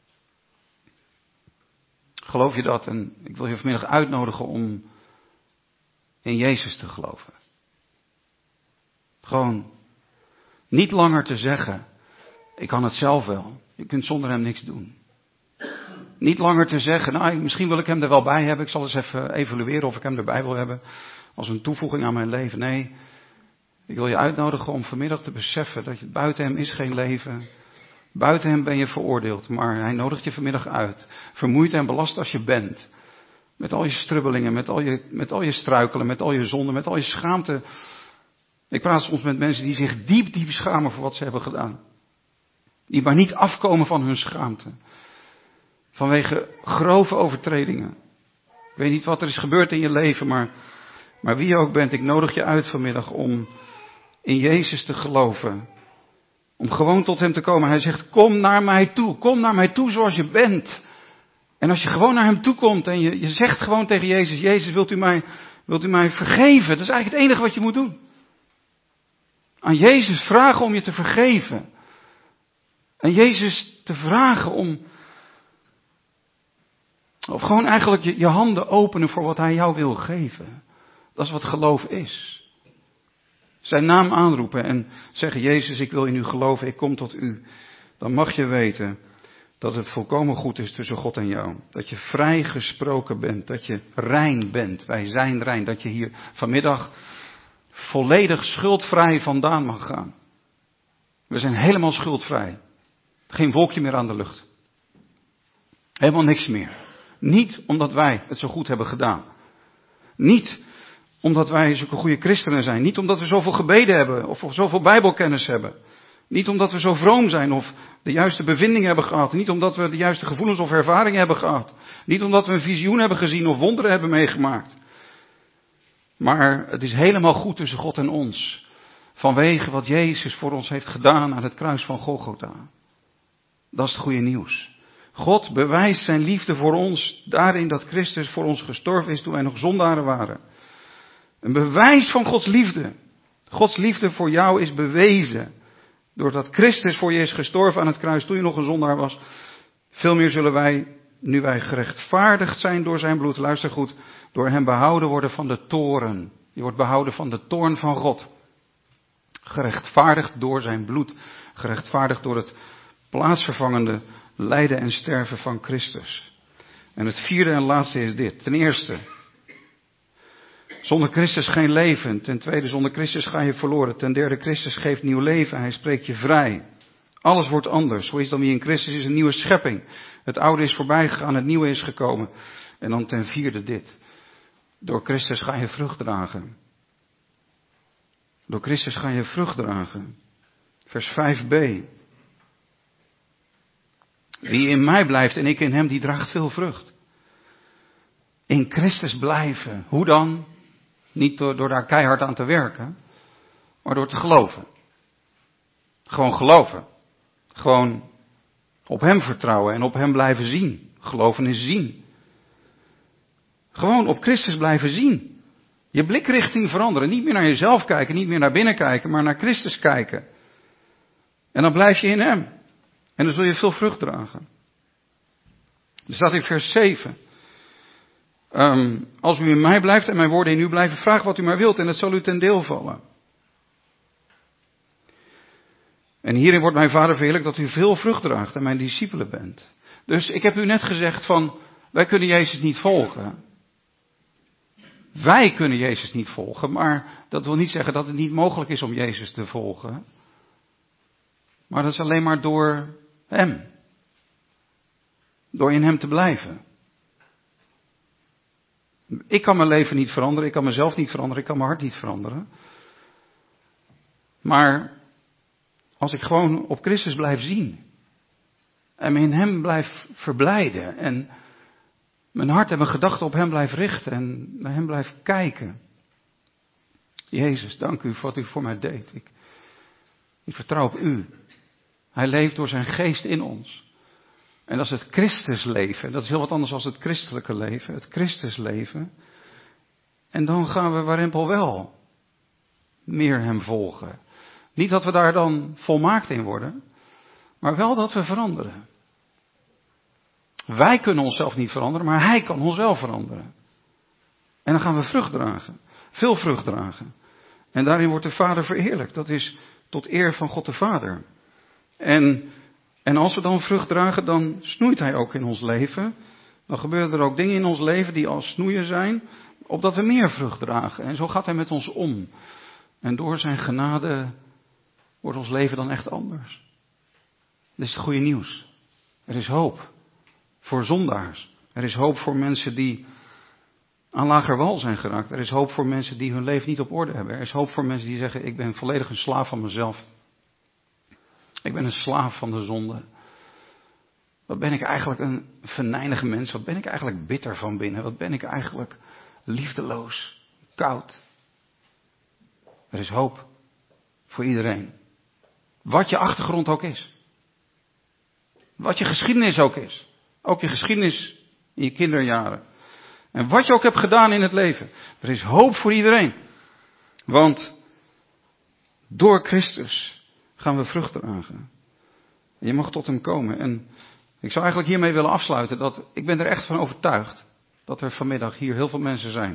Geloof je dat? En ik wil je vanmiddag uitnodigen om in Jezus te geloven. Gewoon niet langer te zeggen, ik kan het zelf wel. Je kunt zonder hem niks doen. Niet langer te zeggen, nou misschien wil ik hem er wel bij hebben. Ik zal eens even evalueren of ik hem erbij wil hebben. Als een toevoeging aan mijn leven. Nee, ik wil je uitnodigen om vanmiddag te beseffen dat je buiten hem is geen leven. Buiten hem ben je veroordeeld, maar hij nodigt je vanmiddag uit. Vermoeid en belast als je bent. Met al je strubbelingen, met al je, met al je struikelen, met al je zonden, met al je schaamte. Ik praat soms met mensen die zich diep, diep schamen voor wat ze hebben gedaan. Die maar niet afkomen van hun schaamte. Vanwege grove overtredingen. Ik weet niet wat er is gebeurd in je leven, maar, maar wie je ook bent, ik nodig je uit vanmiddag om in Jezus te geloven. Om gewoon tot hem te komen. Hij zegt, kom naar mij toe. Kom naar mij toe zoals je bent. En als je gewoon naar hem toe komt en je, je zegt gewoon tegen Jezus, Jezus, wilt u mij, wilt u mij vergeven? Dat is eigenlijk het enige wat je moet doen. Aan Jezus vragen om je te vergeven. En Jezus te vragen om, of gewoon eigenlijk je, je handen openen voor wat hij jou wil geven. Dat is wat geloof is. Zijn naam aanroepen en zeggen, Jezus, ik wil in u geloven, ik kom tot u. Dan mag je weten dat het volkomen goed is tussen God en jou. Dat je vrijgesproken bent, dat je rein bent. Wij zijn rein, dat je hier vanmiddag volledig schuldvrij vandaan mag gaan. We zijn helemaal schuldvrij. Geen wolkje meer aan de lucht. Helemaal niks meer. Niet omdat wij het zo goed hebben gedaan. Niet omdat wij zulke goede christenen zijn. Niet omdat we zoveel gebeden hebben. Of zoveel bijbelkennis hebben. Niet omdat we zo vroom zijn. Of de juiste bevindingen hebben gehad. Niet omdat we de juiste gevoelens of ervaringen hebben gehad. Niet omdat we een visioen hebben gezien of wonderen hebben meegemaakt. Maar het is helemaal goed tussen God en ons. Vanwege wat Jezus voor ons heeft gedaan aan het kruis van Golgotha. Dat is het goede nieuws. God bewijst zijn liefde voor ons daarin dat Christus voor ons gestorven is toen wij nog zondaren waren. Een bewijs van Gods liefde. Gods liefde voor jou is bewezen. Doordat Christus voor je is gestorven aan het kruis toen je nog een zondaar was. Veel meer zullen wij, nu wij gerechtvaardigd zijn door zijn bloed, luister goed, door hem behouden worden van de toorn. Je wordt behouden van de toorn van God. Gerechtvaardigd door zijn bloed. Gerechtvaardigd door het plaatsvervangende lijden en sterven van Christus. En het vierde en laatste is dit. Ten eerste, zonder Christus geen leven. Ten tweede, zonder Christus ga je verloren. Ten derde, Christus geeft nieuw leven. Hij spreekt je vrij. Alles wordt anders. Zo is dan wie in Christus is, een nieuwe schepping. Het oude is voorbij gegaan, het nieuwe is gekomen. En dan ten vierde dit. Door Christus ga je vrucht dragen. Door Christus ga je vrucht dragen. Vers vijf b. Wie in mij blijft en ik in hem, die draagt veel vrucht. In Christus blijven. Hoe dan? Niet door, door daar keihard aan te werken, maar door te geloven. Gewoon geloven. Gewoon op hem vertrouwen en op hem blijven zien. Geloven is zien. Gewoon op Christus blijven zien. Je blikrichting veranderen. Niet meer naar jezelf kijken, niet meer naar binnen kijken, maar naar Christus kijken. En dan blijf je in hem. En dan zul je veel vrucht dragen. Er staat in vers zeven. Um, als u in mij blijft en mijn woorden in u blijven, vraag wat u maar wilt en het zal u ten deel vallen. En hierin wordt mijn Vader verheerlijkt dat u veel vrucht draagt en mijn discipelen bent. Dus ik heb u net gezegd van, wij kunnen Jezus niet volgen. Wij kunnen Jezus niet volgen, maar dat wil niet zeggen dat het niet mogelijk is om Jezus te volgen. Maar dat is alleen maar door hem. Door in hem te blijven. Ik kan mijn leven niet veranderen. Ik kan mezelf niet veranderen. Ik kan mijn hart niet veranderen. Maar als ik gewoon op Christus blijf zien. En me in hem blijf verblijden. En mijn hart en mijn gedachten op hem blijf richten. En naar hem blijf kijken. Jezus, dank u voor wat u voor mij deed. Ik, ik vertrouw op u. Hij leeft door zijn geest in ons. En dat is het Christusleven. Dat is heel wat anders dan het christelijke leven. Het Christusleven. En dan gaan we warempel wel meer hem volgen. Niet dat we daar dan volmaakt in worden. Maar wel dat we veranderen. Wij kunnen onszelf niet veranderen. Maar hij kan ons wel veranderen. En dan gaan we vrucht dragen. Veel vrucht dragen. En daarin wordt de Vader verheerlijkt. Dat is tot eer van God de Vader. En, en als we dan vrucht dragen, dan snoeit hij ook in ons leven. Dan gebeuren er ook dingen in ons leven die als snoeien zijn, opdat we meer vrucht dragen. En zo gaat hij met ons om. En door zijn genade wordt ons leven dan echt anders. Dat is het goede nieuws. Er is hoop voor zondaars. Er is hoop voor mensen die aan lager wal zijn geraakt. Er is hoop voor mensen die hun leven niet op orde hebben. Er is hoop voor mensen die zeggen, ik ben volledig een slaaf van mezelf. Ik ben een slaaf van de zonde. Wat ben ik eigenlijk een venijnige mens? Wat ben ik eigenlijk bitter van binnen? Wat ben ik eigenlijk liefdeloos, koud? Er is hoop voor iedereen. Wat je achtergrond ook is. Wat je geschiedenis ook is. Ook je geschiedenis in je kinderjaren. En wat je ook hebt gedaan in het leven. Er is hoop voor iedereen. Want door Christus gaan we vrucht dragen. En je mag tot hem komen. En ik zou eigenlijk hiermee willen afsluiten. Dat ik ben er echt van overtuigd. Dat er vanmiddag hier heel veel mensen zijn.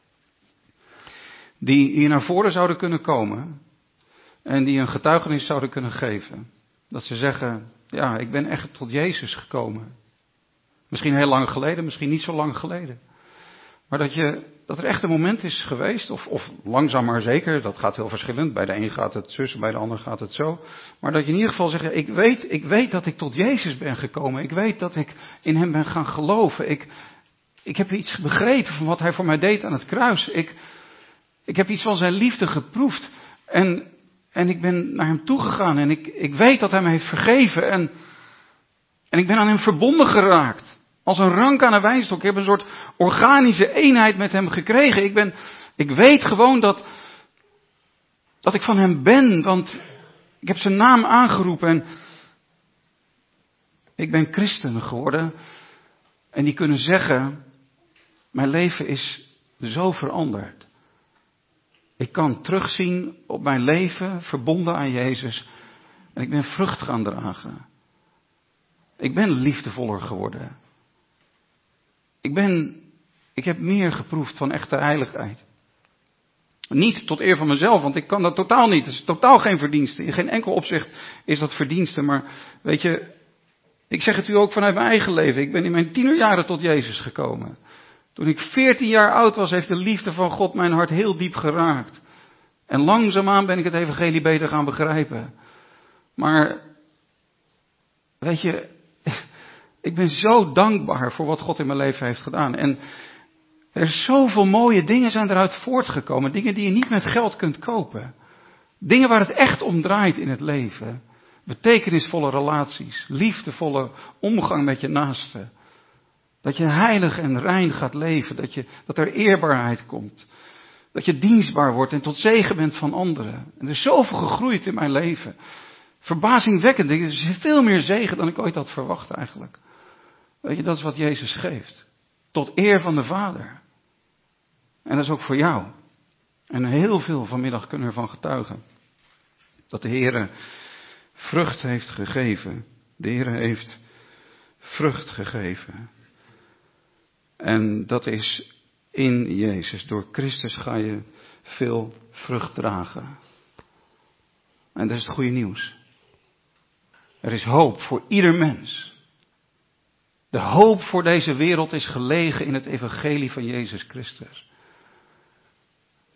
Die hier naar voren zouden kunnen komen. En die een getuigenis zouden kunnen geven. Dat ze zeggen, ja, ik ben echt tot Jezus gekomen. Misschien heel lang geleden, misschien niet zo lang geleden. Maar dat, je, dat er echt een moment is geweest, of, of langzaam maar zeker, dat gaat heel verschillend. Bij de een gaat het zus, bij de ander gaat het zo. Maar dat je in ieder geval zegt, ik weet, ik weet dat ik tot Jezus ben gekomen. Ik weet dat ik in hem ben gaan geloven. Ik, ik heb iets begrepen van wat hij voor mij deed aan het kruis. Ik, ik heb iets van zijn liefde geproefd. En, en ik ben naar hem toegegaan en ik, ik weet dat hij mij heeft vergeven. En, en ik ben aan hem verbonden geraakt. Als een rank aan een wijnstok. Ik heb een soort organische eenheid met hem gekregen. Ik ben, ik weet gewoon dat, dat ik van hem ben. Want ik heb zijn naam aangeroepen. En ik ben christen geworden. En die kunnen zeggen, mijn leven is zo veranderd. Ik kan terugzien op mijn leven, verbonden aan Jezus. En ik ben vrucht gaan dragen. Ik ben liefdevoller geworden. Ik ben, ik heb meer geproefd van echte heiligheid. Niet tot eer van mezelf, want ik kan dat totaal niet. Het is totaal geen verdienste. In geen enkel opzicht is dat verdienste. Maar weet je, ik zeg het u ook vanuit mijn eigen leven. Ik ben in mijn tienerjaren tot Jezus gekomen. Toen ik veertien jaar oud was, heeft de liefde van God mijn hart heel diep geraakt. En langzaamaan ben ik het evangelie beter gaan begrijpen. Maar, weet je, ik ben zo dankbaar voor wat God in mijn leven heeft gedaan. En er zijn zoveel mooie dingen zijn eruit voortgekomen. Dingen die je niet met geld kunt kopen. Dingen waar het echt om draait in het leven. Betekenisvolle relaties. Liefdevolle omgang met je naaste. Dat je heilig en rein gaat leven. Dat, je, dat er eerbaarheid komt. Dat je dienstbaar wordt en tot zegen bent van anderen. En er is zoveel gegroeid in mijn leven. Verbazingwekkend. Er is veel meer zegen dan ik ooit had verwacht eigenlijk. Weet je, dat is wat Jezus geeft. Tot eer van de Vader. En dat is ook voor jou. En heel veel vanmiddag kunnen ervan getuigen. Dat de Heere vrucht heeft gegeven. De Heere heeft vrucht gegeven. En dat is in Jezus. Door Christus ga je veel vrucht dragen. En dat is het goede nieuws. Er is hoop voor ieder mens. De hoop voor deze wereld is gelegen in het evangelie van Jezus Christus.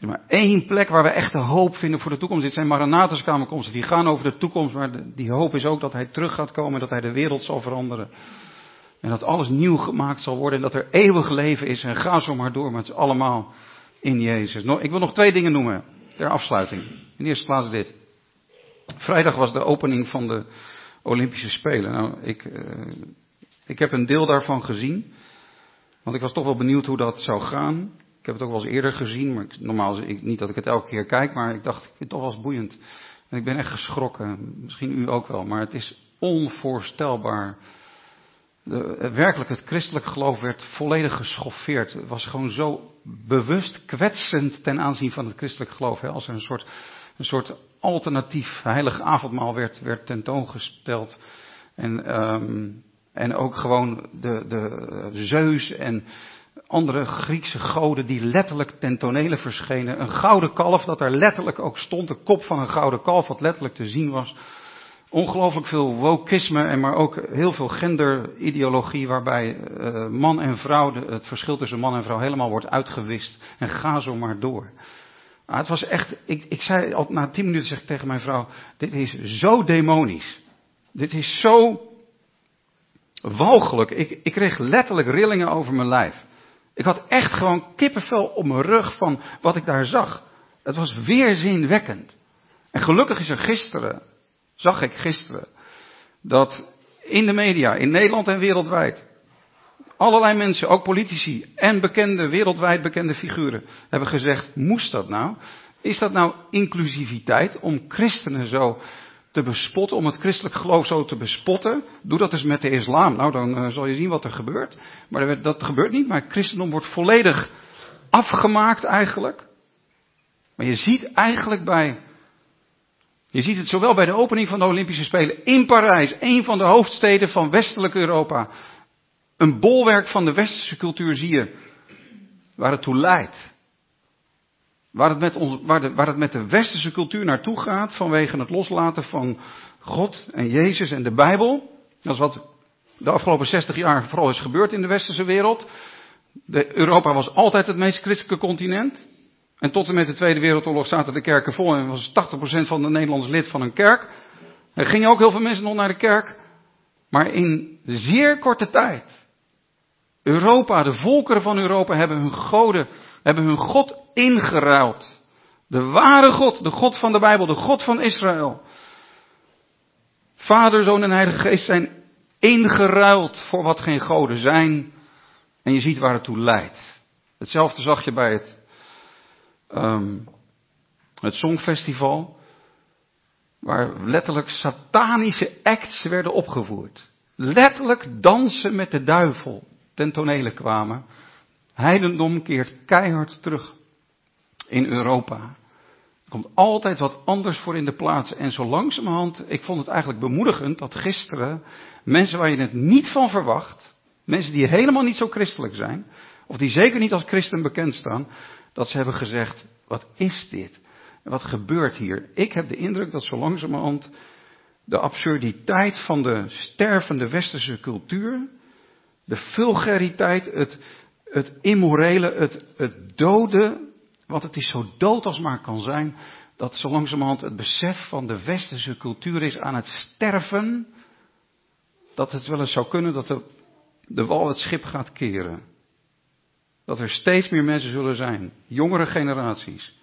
Er is maar één plek waar we echt de hoop vinden voor de toekomst. Dit zijn Maranatha-samenkomsten. Die gaan over de toekomst. Maar de, die hoop is ook dat hij terug gaat komen. En dat hij de wereld zal veranderen. En dat alles nieuw gemaakt zal worden. En dat er eeuwig leven is. En ga zo maar door. Maar het is allemaal in Jezus. Ik wil nog twee dingen noemen. Ter afsluiting. In de eerste plaats dit. Vrijdag was de opening van de Olympische Spelen. Nou, ik, uh, ik heb een deel daarvan gezien. Want ik was toch wel benieuwd hoe dat zou gaan. Ik heb het ook wel eens eerder gezien. Maar ik, normaal ik, niet dat ik het elke keer kijk. Maar ik dacht, ik vind het toch wel eens boeiend. En ik ben echt geschrokken. Misschien u ook wel. Maar het is onvoorstelbaar. De, werkelijk, het christelijk geloof werd volledig geschoffeerd. Het was gewoon zo bewust kwetsend ten aanzien van het christelijk geloof. Hè? Als er een soort, een soort alternatief heilig avondmaal werd, werd tentoongesteld. En, um, en ook gewoon de, de Zeus en andere Griekse goden die letterlijk ten tonele verschenen. Een gouden kalf dat er letterlijk ook stond. De kop van een gouden kalf wat letterlijk te zien was. Ongelooflijk veel wokisme en maar ook heel veel genderideologie waarbij uh, man en vrouw, de, het verschil tussen man en vrouw helemaal wordt uitgewist. En ga zo maar door. Maar het was echt, ik, ik zei al na tien minuten zeg ik tegen mijn vrouw, dit is zo demonisch. Dit is zo walgelijk. Ik, ik kreeg letterlijk rillingen over mijn lijf. Ik had echt gewoon kippenvel op mijn rug van wat ik daar zag. Het was weerzinwekkend. En gelukkig is er gisteren, zag ik gisteren, dat in de media, in Nederland en wereldwijd, allerlei mensen, ook politici en bekende, wereldwijd bekende figuren, hebben gezegd, moest dat nou? Is dat nou inclusiviteit om christenen zo te bespotten, om het christelijk geloof zo te bespotten? Doe dat eens met de islam. Nou, dan uh, zal je zien wat er gebeurt. Maar dat gebeurt niet, maar het christendom wordt volledig afgemaakt eigenlijk. Maar je ziet eigenlijk bij, je ziet het zowel bij de opening van de Olympische Spelen in Parijs, een van de hoofdsteden van westelijk Europa. Een bolwerk van de westerse cultuur zie je, waar het toe leidt. Waar het, met ons, waar, de, waar het met de westerse cultuur naartoe gaat vanwege het loslaten van God en Jezus en de Bijbel. Dat is wat de afgelopen zestig jaar vooral is gebeurd in de westerse wereld. De, Europa was altijd het meest christelijke continent. En tot en met de Tweede Wereldoorlog zaten de kerken vol en was tachtig procent van de Nederlanders lid van een kerk. Er gingen ook heel veel mensen nog naar de kerk. Maar in zeer korte tijd. Europa, de volkeren van Europa hebben hun goden, hebben hun God ingeruild. De ware God, de God van de Bijbel, de God van Israël. Vader, Zoon en Heilige Geest zijn ingeruild voor wat geen goden zijn. En je ziet waar het toe leidt. Hetzelfde zag je bij het, um, het Songfestival. Waar letterlijk satanische acts werden opgevoerd. Letterlijk dansen met de duivel ten tonele kwamen. Heidendom keert keihard terug in Europa. Er komt altijd wat anders voor in de plaats. En zo langzamerhand, ik vond het eigenlijk bemoedigend dat gisteren mensen waar je het niet van verwacht, mensen die helemaal niet zo christelijk zijn, of die zeker niet als christen bekend staan, dat ze hebben gezegd, wat is dit? Wat gebeurt hier? Ik heb de indruk dat zo langzamerhand de absurditeit van de stervende westerse cultuur, de vulgariteit, het, het immorele, het, het dode, want het is zo dood als maar kan zijn, dat zo langzamerhand het besef van de westerse cultuur is aan het sterven, dat het wel eens zou kunnen dat de, de wal het schip gaat keren. Dat er steeds meer mensen zullen zijn, jongere generaties.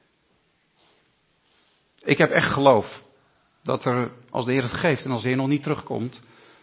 Ik heb echt geloof dat er, als de Heer het geeft en als de Heer nog niet terugkomt,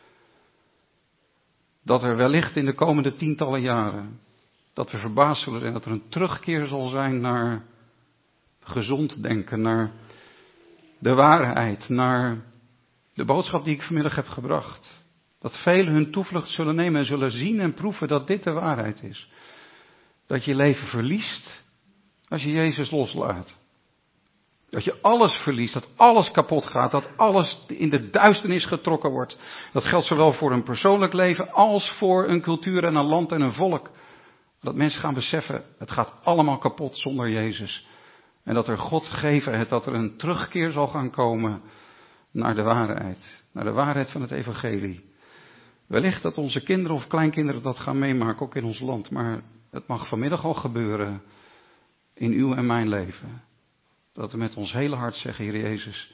dat er wellicht in de komende tientallen jaren, dat we verbaasd zullen zijn dat er een terugkeer zal zijn naar gezond denken, naar de waarheid, naar de boodschap die ik vanmiddag heb gebracht. Dat velen hun toevlucht zullen nemen en zullen zien en proeven dat dit de waarheid is. Dat je leven verliest als je Jezus loslaat. Dat je alles verliest, dat alles kapot gaat, dat alles in de duisternis getrokken wordt. Dat geldt zowel voor een persoonlijk leven als voor een cultuur en een land en een volk. Dat mensen gaan beseffen, het gaat allemaal kapot zonder Jezus. En dat er God gegeven heeft, dat er een terugkeer zal gaan komen naar de waarheid. Naar de waarheid van het evangelie. Wellicht dat onze kinderen of kleinkinderen dat gaan meemaken, ook in ons land. Maar het mag vanmiddag al gebeuren in uw en mijn leven. Dat we met ons hele hart zeggen, Heer Jezus,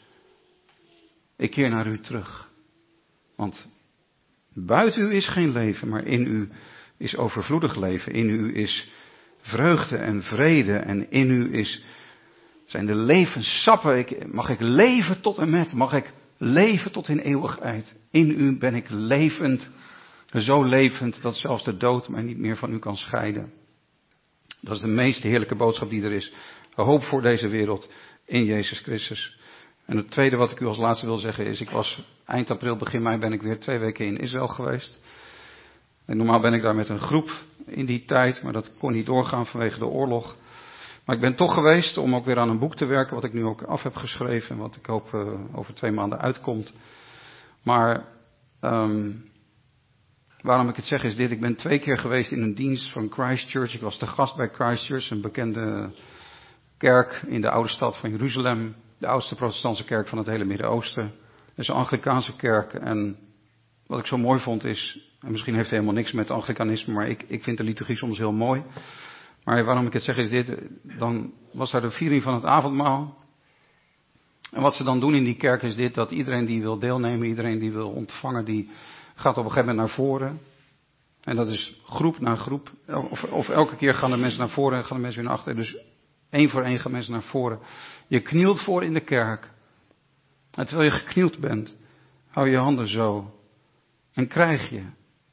ik keer naar u terug. Want buiten u is geen leven, maar in u is overvloedig leven. In u is vreugde en vrede en in u is, zijn de levenssappen. Ik, mag ik leven tot en met, mag ik leven tot in eeuwigheid. In u ben ik levend, zo levend dat zelfs de dood mij niet meer van u kan scheiden. Dat is de meest heerlijke boodschap die er is. Hoop voor deze wereld in Jezus Christus. En het tweede wat ik u als laatste wil zeggen is, ik was eind april, begin mei ben ik weer twee weken in Israël geweest. En normaal ben ik daar met een groep in die tijd, maar dat kon niet doorgaan vanwege de oorlog. Maar ik ben toch geweest om ook weer aan een boek te werken, wat ik nu ook af heb geschreven en wat ik hoop uh, over twee maanden uitkomt. Maar um, waarom ik het zeg is dit, ik ben twee keer geweest in een dienst van Christchurch. Ik was te gast bij Christchurch, een bekende kerk in de oude stad van Jeruzalem. De oudste protestantse kerk van het hele Midden-Oosten. Het is een Anglicaanse kerk en wat ik zo mooi vond is, en misschien heeft het helemaal niks met Anglicanisme, maar ik, ik vind de liturgie soms heel mooi. Maar waarom ik het zeg is dit, dan was daar de viering van het avondmaal. En wat ze dan doen in die kerk is dit, dat iedereen die wil deelnemen, iedereen die wil ontvangen, die gaat op een gegeven moment naar voren. En dat is groep na groep. Of, of elke keer gaan de mensen naar voren en gaan de mensen weer naar achteren. Dus één voor één gaan mensen naar voren. Je knielt voor in de kerk. En terwijl je geknield bent, hou je handen zo. En krijg je.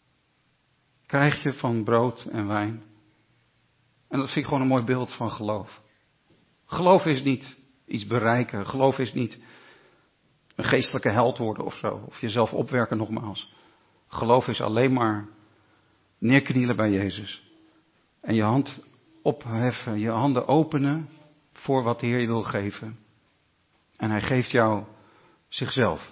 Krijg je van brood en wijn. En dat vind ik gewoon een mooi beeld van geloof. Geloof is niet iets bereiken. Geloof is niet een geestelijke held worden of zo. Of jezelf opwerken nogmaals. Geloof is alleen maar neerknielen bij Jezus. En je hand opheffen, je handen openen voor wat de Heer je wil geven. En hij geeft jou zichzelf.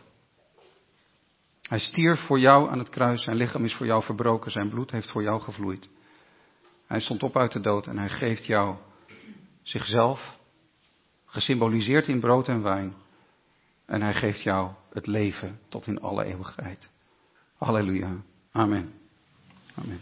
Hij stierf voor jou aan het kruis, zijn lichaam is voor jou verbroken, zijn bloed heeft voor jou gevloeid. Hij stond op uit de dood en hij geeft jou zichzelf, gesymboliseerd in brood en wijn. En hij geeft jou het leven tot in alle eeuwigheid. Halleluja. Amen. Amen.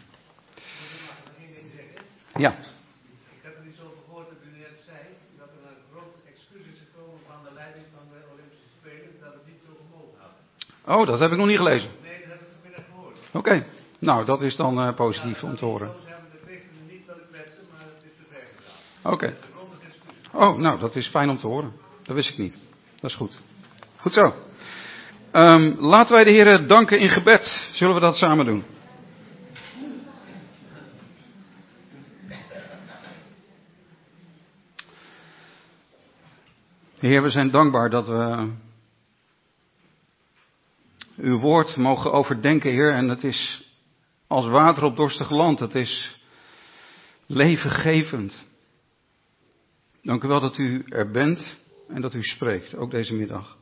Ja. Ik heb er iets over gehoord dat u net zei, dat er een grote excuus is gekomen van de leiding van de Olympische Spelen, dat het niet zo gemogen had. Oh, dat heb ik nog niet gelezen. Nee, dat heb ik vanmiddag gehoord. Oké, okay. Nou dat is dan uh, positief ja, om te horen. Zo hebben de christenen niet willen kwetsen, maar het is te ver gegaan. Oké. Okay. Oh, nou dat is fijn om te horen. Dat wist ik niet. Dat is goed. Goed zo. Um, laten wij de Heer danken in gebed. Zullen we dat samen doen? Heer, we zijn dankbaar dat we uw woord mogen overdenken, Heer. En het is als water op dorstig land. Het is levengevend. Dank u wel dat u er bent en dat u spreekt, ook deze middag.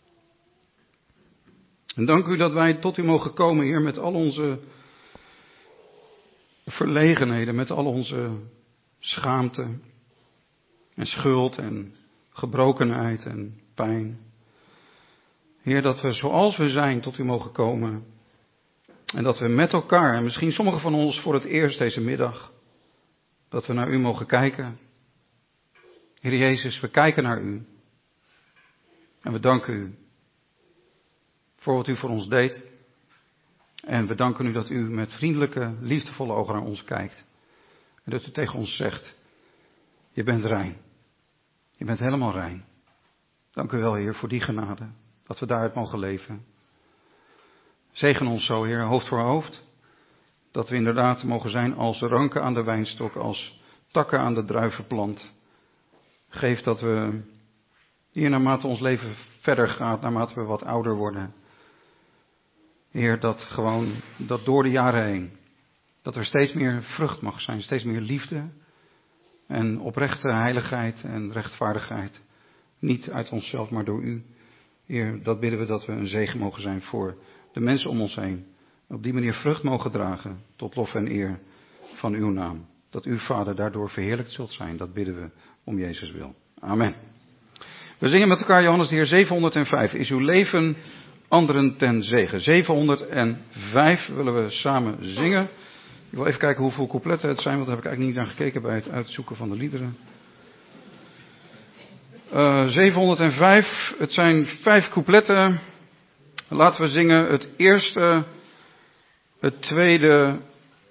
En dank u dat wij tot u mogen komen, Heer, met al onze verlegenheden, met al onze schaamte en schuld en gebrokenheid en pijn. Heer, dat we zoals we zijn tot u mogen komen. En dat we met elkaar, en misschien sommigen van ons voor het eerst deze middag, dat we naar u mogen kijken. Heer Jezus, we kijken naar u. En we danken u voor wat u voor ons deed. En we danken u dat u met vriendelijke, liefdevolle ogen naar ons kijkt. En dat u tegen ons zegt, je bent rein. Je bent helemaal rein. Dank u wel, Heer, voor die genade. Dat we daaruit mogen leven. Zegen ons zo, Heer, hoofd voor hoofd. Dat we inderdaad mogen zijn als ranken aan de wijnstok, als takken aan de druivenplant. Geef dat we hier naarmate ons leven verder gaat, naarmate we wat ouder worden. Heer, dat gewoon, dat door de jaren heen, dat er steeds meer vrucht mag zijn, steeds meer liefde en oprechte heiligheid en rechtvaardigheid. Niet uit onszelf, maar door u. Heer, dat bidden we dat we een zegen mogen zijn voor de mensen om ons heen. Op die manier vrucht mogen dragen tot lof en eer van uw naam. Dat uw Vader daardoor verheerlijkt zult zijn. Dat bidden we om Jezus wil. Amen. We zingen met elkaar Johannes de Heer zevenhonderdvijf. Is uw leven anderen ten zegen. zevenhonderdvijf willen we samen zingen. Ik wil even kijken hoeveel coupletten het zijn, want daar heb ik eigenlijk niet naar gekeken bij het uitzoeken van de liederen. Uh, zevenhonderdvijf, het zijn vijf coupletten. Laten we zingen het eerste, het tweede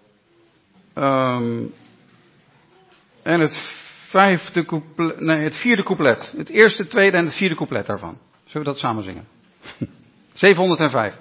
um, en het vijfde couplet, nee, het vierde couplet. Het eerste, tweede en het vierde couplet daarvan. Zullen we dat samen zingen? zevenhonderdvijf.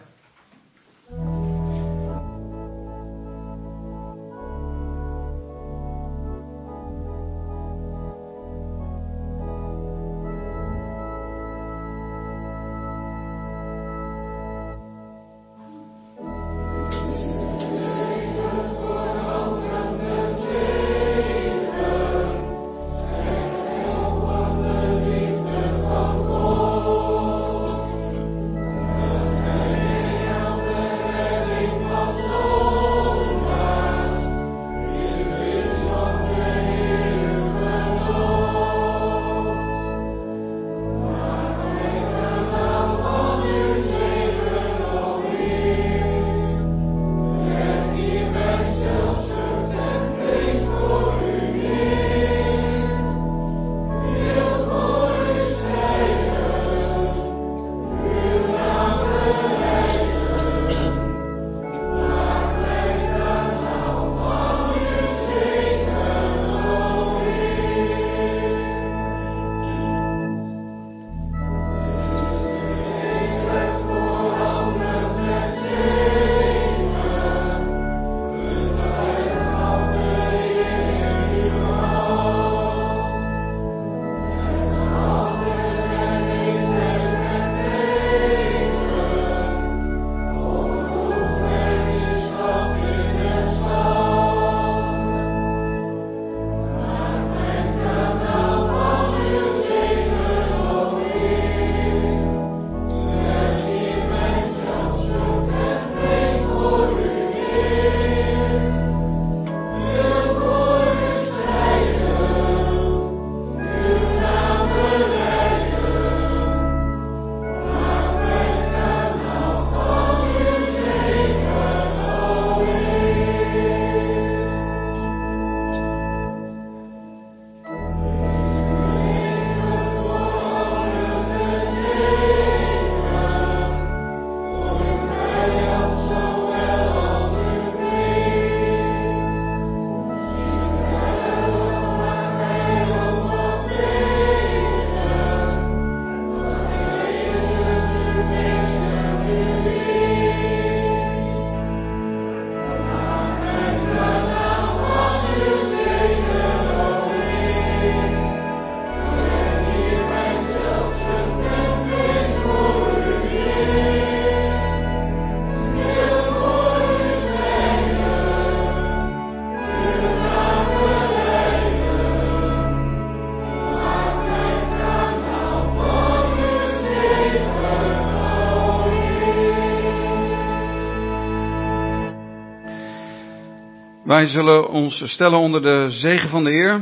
Wij zullen ons stellen onder de zegen van de Heer.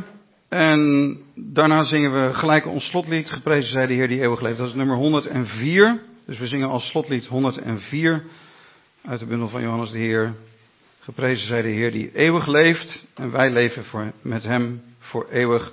En daarna zingen we gelijk ons slotlied. Geprezen zij de Heer die eeuwig leeft. Dat is nummer honderdvier. Dus we zingen als slotlied honderdvier. Uit de bundel van Johannes de Heer. Geprezen zij de Heer die eeuwig leeft. En wij leven voor, met hem voor eeuwig.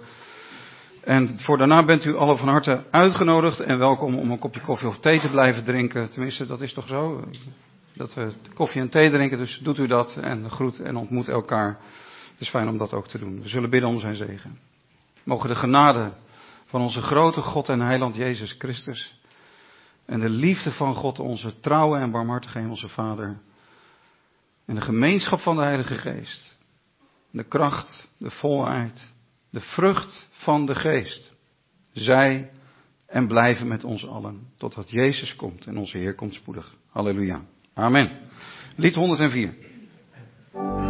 En voor daarna bent u allen van harte uitgenodigd. En welkom om een kopje koffie of thee te blijven drinken. Tenminste, dat is toch zo? Dat we koffie en thee drinken, dus doet u dat en groet en ontmoet elkaar. Het is fijn om dat ook te doen. We zullen bidden om zijn zegen. Mogen de genade van onze grote God en heiland Jezus Christus en de liefde van God, onze trouwe en barmhartige Hemelse Vader, en de gemeenschap van de Heilige Geest, de kracht, de volheid, de vrucht van de Geest, zij en blijven met ons allen, totdat Jezus komt en onze Heer komt spoedig. Halleluja. Amen. Lied honderdvier.